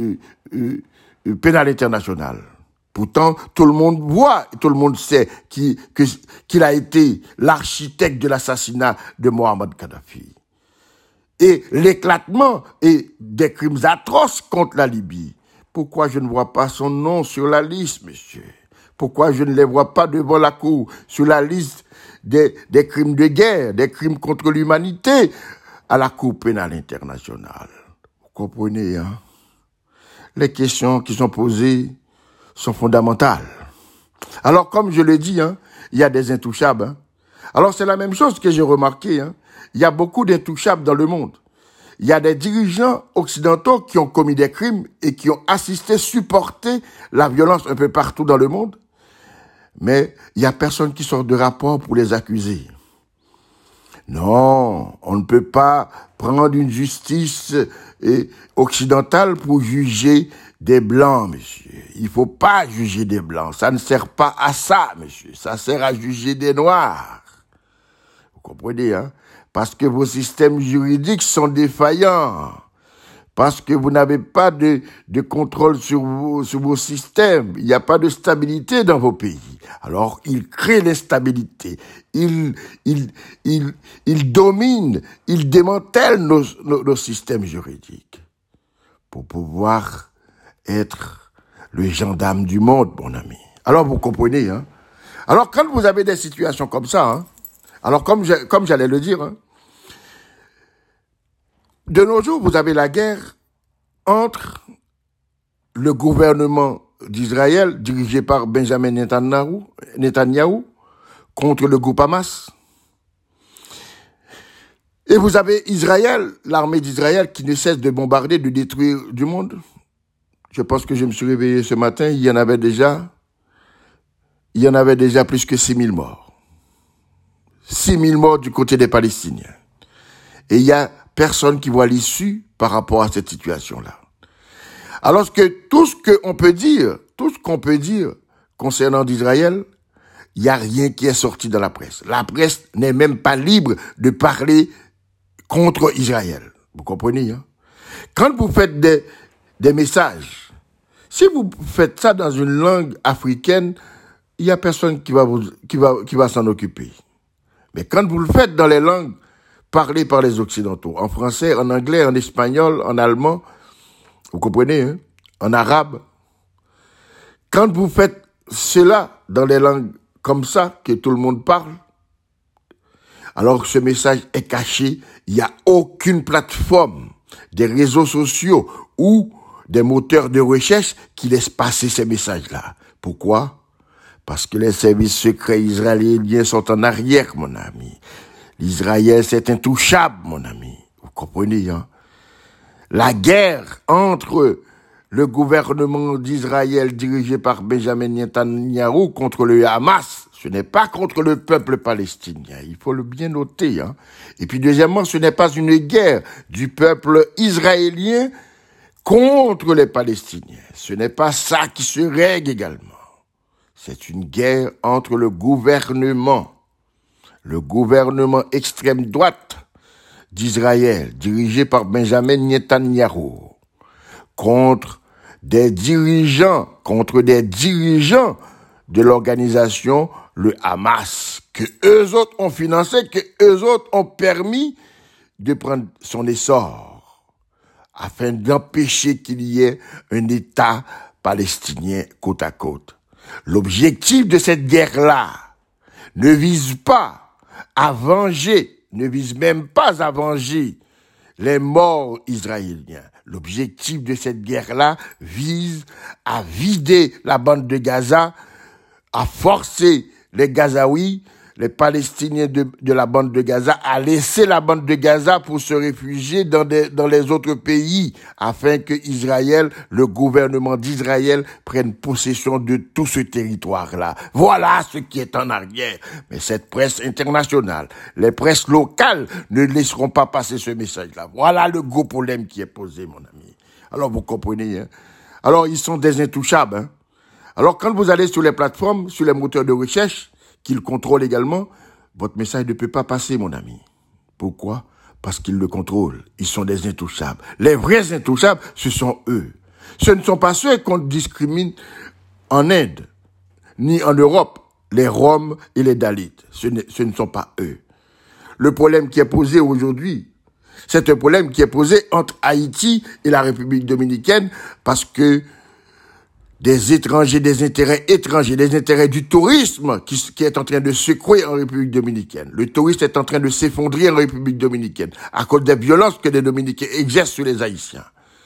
pénale internationale. Pourtant, tout le monde voit, tout le monde sait qu'il a été l'architecte de l'assassinat de Mohamed Kadhafi. Et l'éclatement et des crimes atroces contre la Libye. Pourquoi je ne vois pas son nom sur la liste, monsieur? Pourquoi je ne les vois pas devant la Cour sur la liste des crimes de guerre, des crimes contre l'humanité à la Cour pénale internationale? Vous comprenez, Les questions qui sont posées sont fondamentales. Alors, comme je le dis, il y a des intouchables. Alors, c'est la même chose que j'ai remarqué. Il y a beaucoup d'intouchables dans le monde. Il y a des dirigeants occidentaux qui ont commis des crimes et qui ont assisté, supporté la violence un peu partout dans le monde. Mais il n'y a personne qui sort de rapport pour les accuser. Non, on ne peut pas prendre une justice occidentale pour juger des Blancs, monsieur. Il ne faut pas juger des Blancs. Ça ne sert pas à ça, monsieur. Ça sert à juger des Noirs. Vous comprenez, Parce que vos systèmes juridiques sont défaillants. Parce que vous n'avez pas de contrôle sur vos systèmes. Il n'y a pas de stabilité dans vos pays. Alors, ils créent l'instabilité. Ils dominent, ils démantèlent nos systèmes juridiques pour pouvoir être le gendarme du monde, mon ami. Alors, vous comprenez, Alors, quand vous avez des situations comme ça, alors comme j'allais le dire, de nos jours, vous avez la guerre entre le gouvernement d'Israël, dirigé par Benjamin Netanyahou, contre le groupe Hamas. Et vous avez Israël, l'armée d'Israël, qui ne cesse de bombarder, de détruire du monde. Je pense que je me suis réveillé ce matin, il y en avait déjà plus que 6 000 morts. 6 000 morts du côté des Palestiniens. Et il y a personne qui voit l'issue par rapport à cette situation-là. Alors que tout ce qu'on peut dire concernant d'Israël, il n'y a rien qui est sorti dans la presse. La presse n'est même pas libre de parler contre Israël. Vous comprenez, Quand vous faites des messages, si vous faites ça dans une langue africaine, il n'y a personne qui va s'en occuper. Mais quand vous le faites dans les langues parlées par les Occidentaux, en français, en anglais, en espagnol, en allemand, vous comprenez, en arabe, quand vous faites cela dans les langues comme ça, que tout le monde parle, alors ce message est caché, il n'y a aucune plateforme, des réseaux sociaux ou des moteurs de recherche qui laissent passer ces messages-là. Pourquoi? Parce que les services secrets israéliens sont en arrière, mon ami. L'Israël, c'est intouchable, mon ami. Vous comprenez, La guerre entre le gouvernement d'Israël dirigé par Benjamin Netanyahou contre le Hamas, ce n'est pas contre le peuple palestinien. Il faut le bien noter, Et puis deuxièmement, ce n'est pas une guerre du peuple israélien contre les Palestiniens. Ce n'est pas ça qui se règle également. C'est une guerre entre le gouvernement extrême droite d'Israël, dirigé par Benjamin Netanyahu, contre des dirigeants de l'organisation, le Hamas, que eux autres ont financé, que eux autres ont permis de prendre son essor, afin d'empêcher qu'il y ait un État palestinien côte à côte. L'objectif de cette guerre-là ne vise pas à venger, ne vise même pas à venger les morts israéliens. L'objectif de cette guerre-là vise à vider la bande de Gaza, à forcer les Gazaouis, les Palestiniens de la bande de Gaza, à laisser la bande de Gaza pour se réfugier dans les autres pays, afin que Israël, le gouvernement d'Israël, prenne possession de tout ce territoire-là. Voilà ce qui est en arrière. Mais cette presse internationale, les presses locales ne laisseront pas passer ce message-là. Voilà le gros problème qui est posé, mon ami. Alors vous comprenez, hein? Alors ils sont des intouchables, hein? Alors quand vous allez sur les plateformes, sur les moteurs de recherche, qu'ils contrôlent également, votre message ne peut pas passer, mon ami. Pourquoi? Parce qu'ils le contrôlent. Ils sont des intouchables. Les vrais intouchables, ce sont eux. Ce ne sont pas ceux qu'on discrimine en Inde, ni en Europe, les Roms et les Dalits. Ce ne sont pas eux. Le problème qui est posé aujourd'hui, c'est un problème qui est posé entre Haïti et la République dominicaine, parce que des étrangers, des intérêts étrangers, des intérêts du tourisme qui est en train de secouer en République dominicaine. Le tourisme est en train de s'effondrer en République dominicaine à cause des violences que les Dominicains exercent sur les Haïtiens.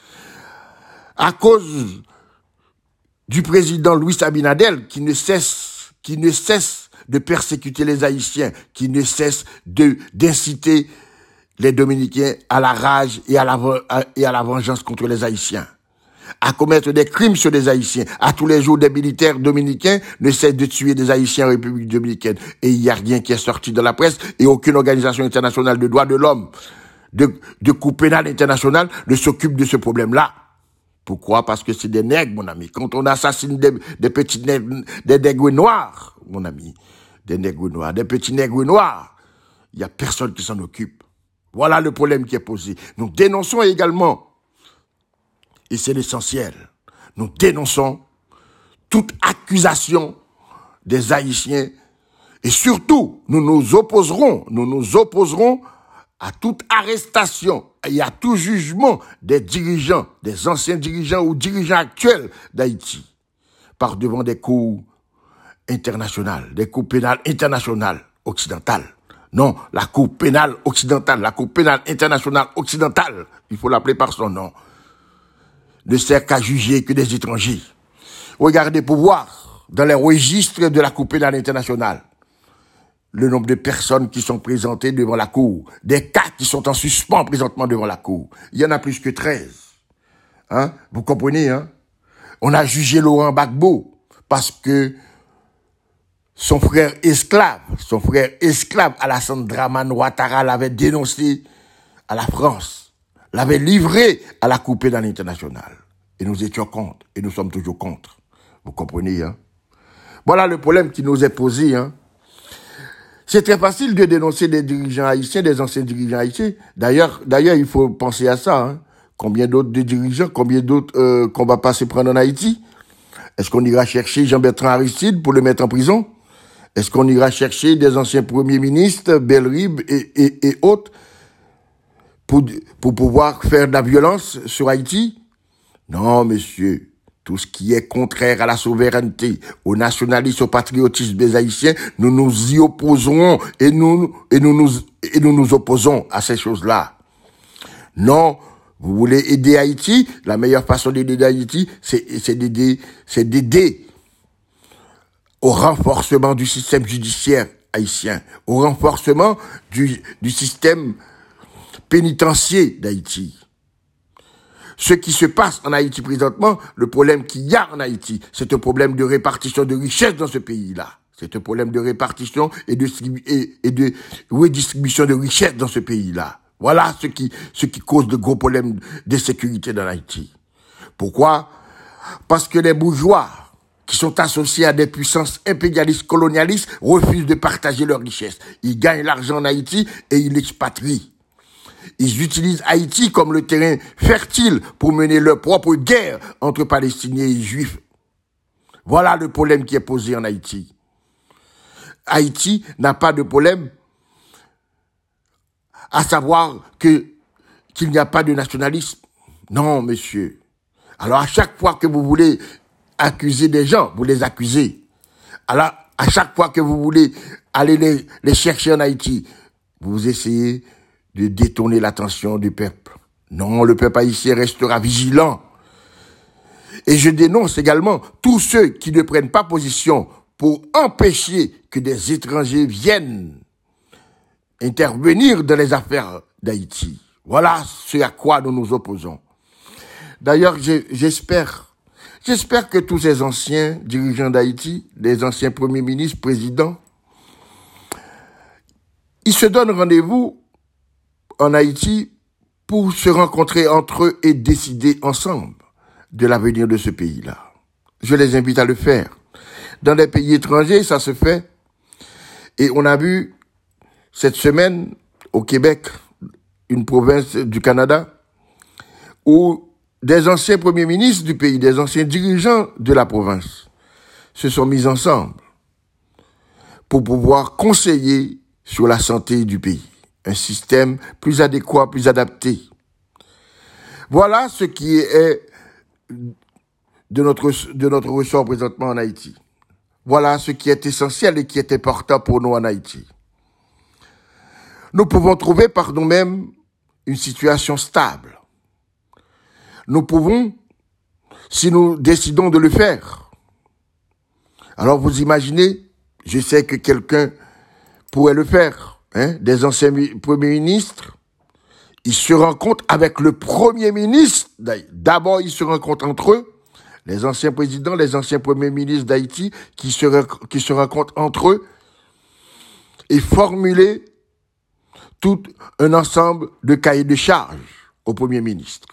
À cause du président Louis Abinadel qui ne cesse de persécuter les Haïtiens, qui ne cesse d'inciter les Dominicains à la rage et à la vengeance contre les Haïtiens, à commettre des crimes sur des Haïtiens. À tous les jours, des militaires dominicains ne cessent de tuer des Haïtiens en République dominicaine. Et il n'y a rien qui est sorti de la presse et aucune organisation internationale de droits de l'homme, de Cour pénale internationale ne s'occupe de ce problème-là. Pourquoi? Parce que c'est des nègres, mon ami. Quand on assassine des petits nègres, des nègres noirs, mon ami, des nègres noirs, des petits nègres noirs, il n'y a personne qui s'en occupe. Voilà le problème qui est posé. Nous dénonçons également, et c'est l'essentiel, nous dénonçons toute accusation des Haïtiens et surtout, nous nous opposerons à toute arrestation et à tout jugement des dirigeants, des anciens dirigeants ou dirigeants actuels d'Haïti par devant des cours internationales, des cours pénales internationales occidentales. Non, la Cour pénale occidentale, la Cour pénale internationale occidentale, il faut l'appeler par son nom, ne sert qu'à juger que des étrangers. Regardez pour voir dans les registres de la Cour pénale internationale le nombre de personnes qui sont présentées devant la Cour, des cas qui sont en suspens présentement devant la Cour. Il y en a plus que 13. Hein? Vous comprenez, hein? On a jugé Laurent Gbagbo parce que son frère esclave Alassane Dramane Ouattara l'avait dénoncé à la France, l'avait livré à la Cour pénale internationale. Et nous étions contre, et nous sommes toujours contre. Vous comprenez, hein? Voilà le problème qui nous est posé, hein? C'est très facile de dénoncer des dirigeants haïtiens, des anciens dirigeants haïtiens. D'ailleurs, il faut penser à ça, hein? Combien d'autres de dirigeants, combien d'autres qu'on va pas se prendre en Haïti? Est-ce qu'on ira chercher Jean-Bertrand Aristide pour le mettre en prison? Est-ce qu'on ira chercher des anciens premiers ministres, Belrib et autres, pour pouvoir faire de la violence sur Haïti? Non, monsieur. Tout ce qui est contraire à la souveraineté, au nationalisme, au patriotisme des Haïtiens, nous nous y opposerons et nous nous opposons à ces choses-là. Non, vous voulez aider Haïti? La meilleure façon d'aider Haïti, c'est d'aider au renforcement du système judiciaire haïtien, au renforcement du système pénitentiaire d'Haïti. Ce qui se passe en Haïti présentement, le problème qu'il y a en Haïti, c'est un problème de répartition de richesses dans ce pays-là. C'est un problème de répartition et de redistribution de richesses dans ce pays-là. Voilà ce qui cause de gros problèmes de sécurité dans Haïti. Pourquoi? Parce que les bourgeois, qui sont associés à des puissances impérialistes colonialistes, refusent de partager leurs richesses. Ils gagnent l'argent en Haïti et ils l'expatrient. Ils utilisent Haïti comme le terrain fertile pour mener leur propre guerre entre Palestiniens et Juifs. Voilà le problème qui est posé en Haïti. Haïti n'a pas de problème, à savoir qu'il n'y a pas de nationalisme. Non, monsieur. Alors, à chaque fois que vous voulez accuser des gens, vous les accusez. Alors, à chaque fois que vous voulez aller les chercher en Haïti, vous essayez de détourner l'attention du peuple. Non, le peuple haïtien restera vigilant. Et je dénonce également tous ceux qui ne prennent pas position pour empêcher que des étrangers viennent intervenir dans les affaires d'Haïti. Voilà ce à quoi nous nous opposons. D'ailleurs, j'espère que tous ces anciens dirigeants d'Haïti, les anciens premiers ministres, présidents, ils se donnent rendez-vous en Haïti pour se rencontrer entre eux et décider ensemble de l'avenir de ce pays-là. Je les invite à le faire. Dans les pays étrangers, ça se fait. Et on a vu cette semaine au Québec, une province du Canada, où des anciens premiers ministres du pays, des anciens dirigeants de la province se sont mis ensemble pour pouvoir conseiller sur la santé du pays. Un système plus adéquat, plus adapté. Voilà ce qui est de notre ressort présentement en Haïti. Voilà ce qui est essentiel et qui est important pour nous en Haïti. Nous pouvons trouver par nous-mêmes une situation stable. Nous pouvons, si nous décidons de le faire. Alors vous imaginez, je sais que quelqu'un pourrait le faire, des anciens premiers ministres, ils se rencontrent avec le premier ministre. D'abord, ils se rencontrent entre eux, les anciens présidents, les anciens premiers ministres d'Haïti, qui se rencontrent entre eux et formuler tout un ensemble de cahiers de charges au premier ministre.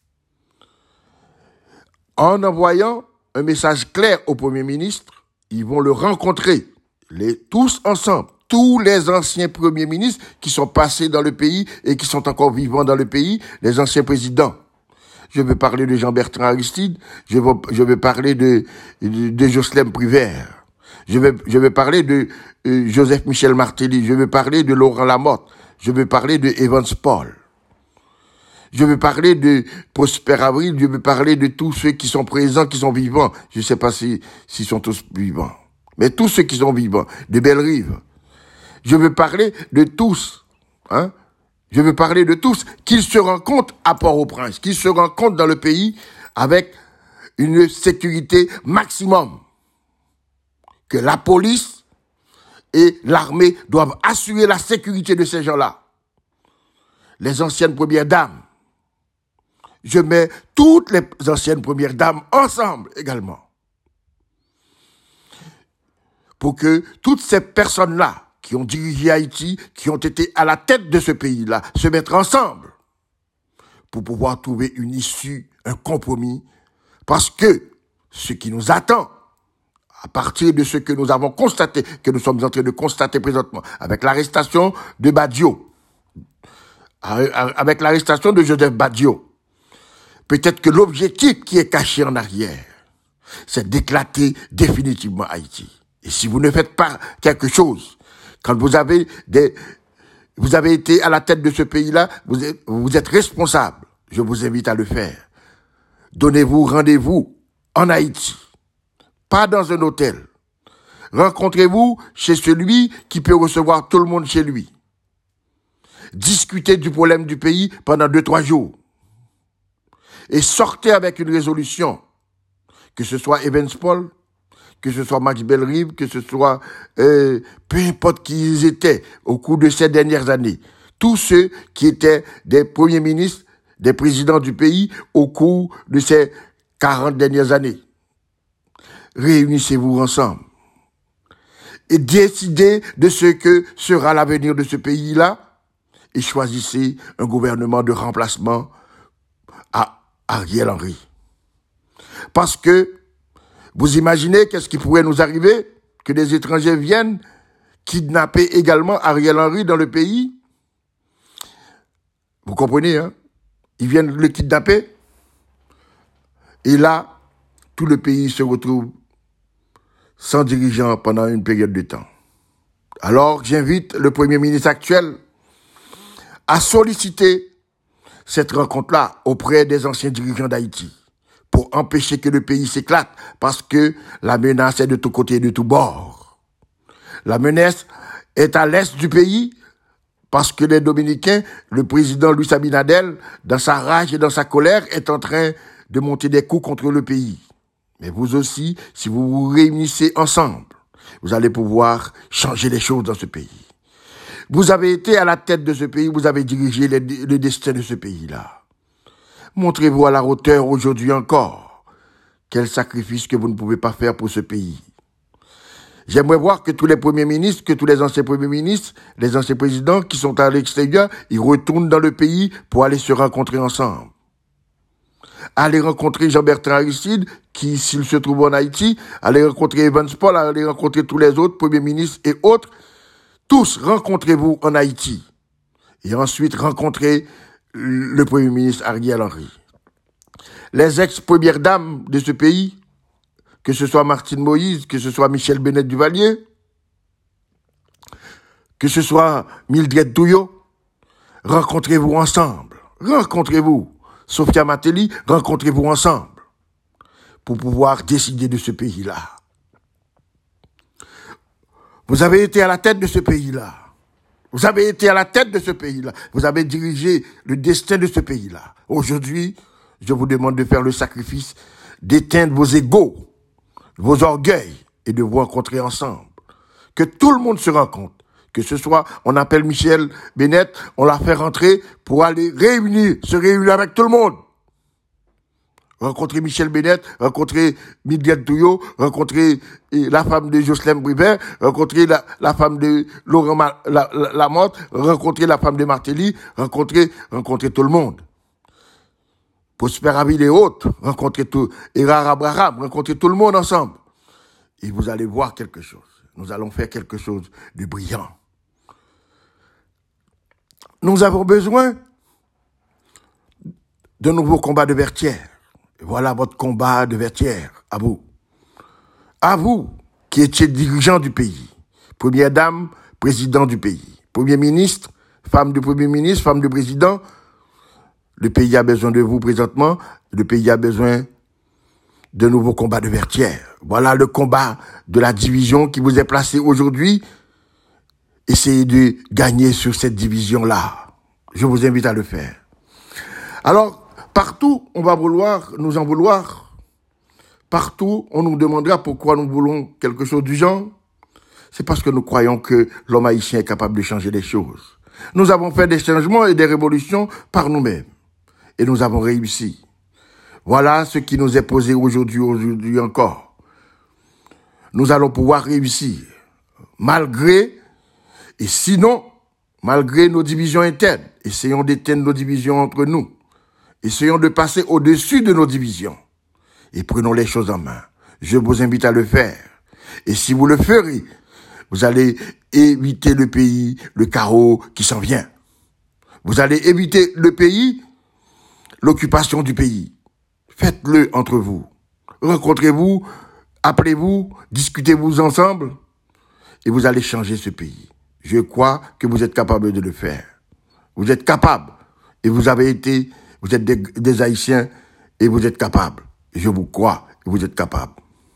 En envoyant un message clair au Premier ministre, ils vont le rencontrer, tous ensemble, tous les anciens premiers ministres qui sont passés dans le pays et qui sont encore vivants dans le pays, les anciens présidents. Je veux parler de Jean-Bertrand Aristide, je veux parler de Jocelyn Privert, je veux parler de Joseph Michel Martelly, je veux parler de Laurent Lamotte, je veux parler de Evans Paul. Je veux parler de Prosper Avril, je veux parler de tous ceux qui sont présents, qui sont vivants. Je ne sais pas s'ils sont tous vivants. Mais tous ceux qui sont vivants, de Bellerive. Je veux parler de tous. Je veux parler de tous, qu'ils se rencontrent à Port-au-Prince, qu'ils se rencontrent dans le pays avec une sécurité maximum. Que la police et l'armée doivent assurer la sécurité de ces gens-là. Les anciennes premières dames. Je mets toutes les anciennes premières dames ensemble également. Pour que toutes ces personnes-là qui ont dirigé Haïti, qui ont été à la tête de ce pays-là, se mettent ensemble pour pouvoir trouver une issue, un compromis. Parce que ce qui nous attend, à partir de ce que nous avons constaté, que nous sommes en train de constater présentement, avec l'arrestation de Badio, avec l'arrestation de Joseph Badio, peut-être que l'objectif qui est caché en arrière, c'est d'éclater définitivement Haïti. Et si vous ne faites pas quelque chose, quand vous avez été à la tête de ce pays-là, vous êtes responsable. Je vous invite à le faire. Donnez-vous rendez-vous en Haïti, pas dans un hôtel. Rencontrez-vous chez celui qui peut recevoir tout le monde chez lui. Discutez du problème du pays pendant 2-3 jours. Et sortez avec une résolution, que ce soit Evans Paul, que ce soit Max Bellerive, que ce soit peu importe qui ils étaient au cours de ces dernières années. Tous ceux qui étaient des premiers ministres, des présidents du pays au cours de ces 40 dernières années. Réunissez-vous ensemble et décidez de ce que sera l'avenir de ce pays-là et choisissez un gouvernement de remplacement à Ariel Henry. Parce que vous imaginez qu'est-ce qui pourrait nous arriver? Que des étrangers viennent kidnapper également Ariel Henry dans le pays? Vous comprenez, hein? Ils viennent le kidnapper. Et là, tout le pays se retrouve sans dirigeant pendant une période de temps. Alors, j'invite le Premier ministre actuel à solliciter cette rencontre-là auprès des anciens dirigeants d'Haïti pour empêcher que le pays s'éclate parce que la menace est de tous côtés et de tous bords. La menace est à l'est du pays parce que les Dominicains, le président Luis Abinadel, dans sa rage et dans sa colère, est en train de monter des coups contre le pays. Mais vous aussi, si vous vous réunissez ensemble, vous allez pouvoir changer les choses dans ce pays. Vous avez été à la tête de ce pays, vous avez dirigé le destin de ce pays-là. Montrez-vous à la hauteur aujourd'hui encore. Quel sacrifice que vous ne pouvez pas faire pour ce pays. J'aimerais voir que tous les premiers ministres, que tous les anciens premiers ministres, les anciens présidents qui sont à l'extérieur, ils retournent dans le pays pour aller se rencontrer ensemble. Aller rencontrer Jean-Bertrand Aristide, qui, s'il se trouve en Haïti, aller rencontrer Evans Paul, aller rencontrer tous les autres premiers ministres et autres. Tous, rencontrez-vous en Haïti. Et ensuite, rencontrez le Premier ministre Ariel Henry. Les ex-premières dames de ce pays, que ce soit Martine Moïse, que ce soit Michel Bennett Duvalier, que ce soit Mildred Touillot, rencontrez-vous ensemble. Rencontrez-vous. Sophia Mateli, rencontrez-vous ensemble pour pouvoir décider de ce pays-là. Vous avez été à la tête de ce pays-là. Vous avez été à la tête de ce pays-là. Vous avez dirigé le destin de ce pays-là. Aujourd'hui, je vous demande de faire le sacrifice, d'éteindre vos égos, vos orgueils et de vous rencontrer ensemble. Que tout le monde se rencontre. Que ce soit, on appelle Michel Bennett, on l'a fait rentrer pour aller se réunir avec tout le monde. Rencontrer Michel Bennett, rencontrer Mildred Touillot, rencontrer la femme de Jocelyn Brivet, rencontrer la femme de Laurent Lamotte, rencontrer la femme de Martelly, rencontrer tout le monde. Prosper Avil et autres, rencontrer tout, Erard Abraham, rencontrer tout le monde ensemble. Et vous allez voir quelque chose. Nous allons faire quelque chose de brillant. Nous avons besoin de nouveaux combats de Vertières. Voilà votre combat de Vertières, à vous. À vous, qui étiez dirigeant du pays. Première dame, président du pays. Premier ministre, femme du premier ministre, femme du président. Le pays a besoin de vous présentement. Le pays a besoin de nouveaux combats de Vertières. Voilà le combat de la division qui vous est placé aujourd'hui. Essayez de gagner sur cette division-là. Je vous invite à le faire. Alors, partout, on va nous en vouloir. Partout, on nous demandera pourquoi nous voulons quelque chose du genre. C'est parce que nous croyons que l'homme haïtien est capable de changer les choses. Nous avons fait des changements et des révolutions par nous-mêmes. Et nous avons réussi. Voilà ce qui nous est posé aujourd'hui encore. Nous allons pouvoir réussir. Malgré nos divisions internes. Essayons d'éteindre nos divisions entre nous. Essayons de passer au-dessus de nos divisions. Et prenons les choses en main. Je vous invite à le faire. Et si vous le ferez, vous allez éviter le pays, le chaos qui s'en vient. Vous allez éviter le pays, l'occupation du pays. Faites-le entre vous. Rencontrez-vous, appelez-vous, discutez-vous ensemble. Et vous allez changer ce pays. Je crois que vous êtes capable de le faire. Vous êtes capable. Et vous êtes des Haïtiens et vous êtes capables. Je vous crois et vous êtes capables.